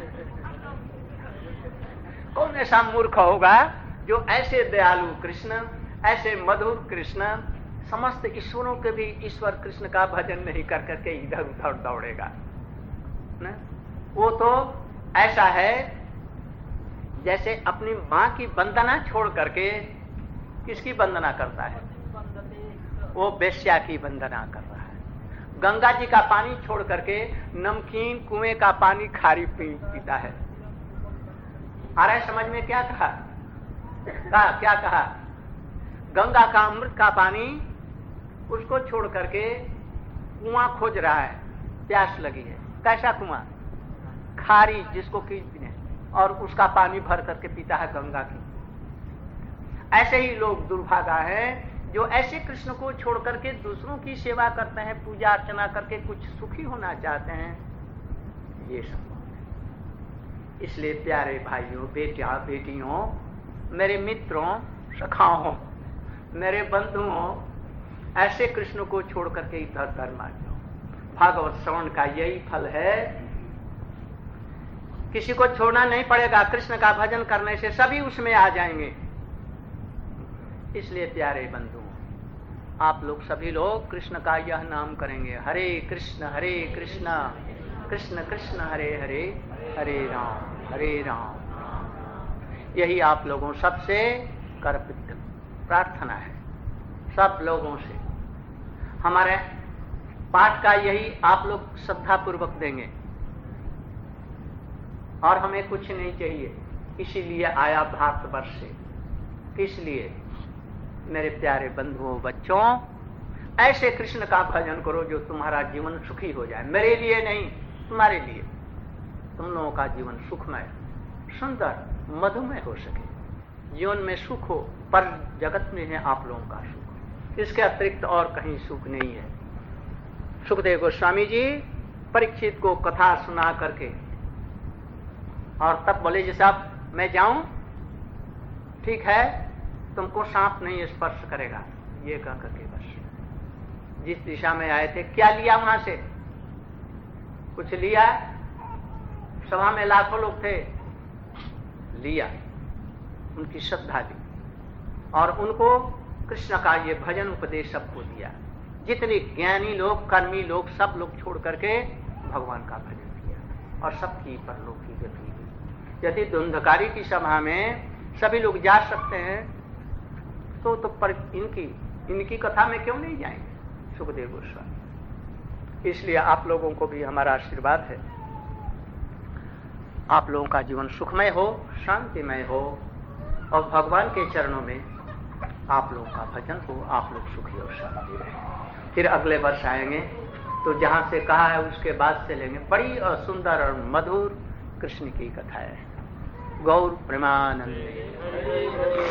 कौन ऐसा मूर्ख होगा जो ऐसे दयालु कृष्ण, ऐसे मधुर कृष्ण, समस्त ईश्वरों के भी ईश्वर कृष्ण का भजन नहीं कर करके इधर उधर दौड़ेगा न? वो तो ऐसा है जैसे अपनी मां की वंदना छोड़ करके किसकी वंदना करता है? वो वेश्या की वंदना कर रहा है। गंगा जी का पानी छोड़ करके नमकीन कुएं का पानी खारी पीता है। आ रहा है समझ में? क्या कहा? क्या कहा? गंगा का अमृत का पानी उसको छोड़ करके कुआं खोज रहा है, प्यास लगी है। कैसा कुआं? खारी, जिसको पीने, और उसका पानी भर करके पीता है गंगा की। ऐसे ही लोग दुर्भागा है जो ऐसे कृष्ण को छोड़ करके दूसरों की सेवा करते हैं, पूजा अर्चना करके कुछ सुखी होना चाहते हैं। ये संभव है। इसलिए प्यारे भाइयों, बेटियों, मेरे मित्रों, सखाओं, मेरे बंधुओं, ऐसे कृष्ण को छोड़ करके इधर उधर मत जाओ। भागवत श्रवण का यही फल है। किसी को छोड़ना नहीं पड़ेगा, कृष्ण का भजन करने से सभी उसमें आ जाएंगे। इसलिए प्यारे बंधुओं, आप लोग सभी लोग कृष्ण का यह नाम करेंगे, हरे कृष्ण कृष्ण कृष्ण हरे हरे, हरे राम। यही आप लोगों सबसे कर प्रार्थना है, सब लोगों से। हमारे पाठ का यही आप लोग श्रद्धा पूर्वक देंगे और हमें कुछ नहीं चाहिए। इसीलिए आया भारतवर्ष से। किस लिए? मेरे प्यारे बंधुओं, बच्चों, ऐसे कृष्ण का भजन करो जो तुम्हारा जीवन सुखी हो जाए। मेरे लिए नहीं, तुम्हारे लिए। तुम लोगों का जीवन सुखमय, सुंदर, मधुमय हो सके, जीवन में सुख हो, पर जगत में है आप लोगों का सुख। इसके अतिरिक्त और कहीं सुख नहीं है। सुखदेव गोस्वामी जी परीक्षित को कथा सुना करके और तब बोले, जी साहब मैं जाऊं? ठीक है, तुमको सांप नहीं स्पर्श करेगा। ये कह करके बस जिस दिशा में आए थे, क्या लिया वहां से? कुछ लिया? सभा में लाखों लोग थे, लिया, उनकी श्रद्धा ली और उनको कृष्ण का ये भजन उपदेश सबको दिया। जितने ज्ञानी लोग, कर्मी लोग, सब लोग छोड़ करके भगवान का भजन किया और सबकी परलोक की गति हुई। यदि धुंधकारी की सभा में सभी लोग जा सकते हैं तो पर इनकी कथा में क्यों नहीं जाएंगे? सुखदेव गोस्वामी। इसलिए आप लोगों को भी हमारा आशीर्वाद है, आप लोगों का जीवन सुखमय हो, शांतिमय हो और भगवान के चरणों में आप लोगों का भजन हो, आप लोग सुखी और शांति रहे। फिर अगले वर्ष आएंगे तो जहां से कहा है उसके बाद से लेंगे। बड़ी और सुंदर और मधुर कृष्ण की कथा है। गौर प्रेमानंद।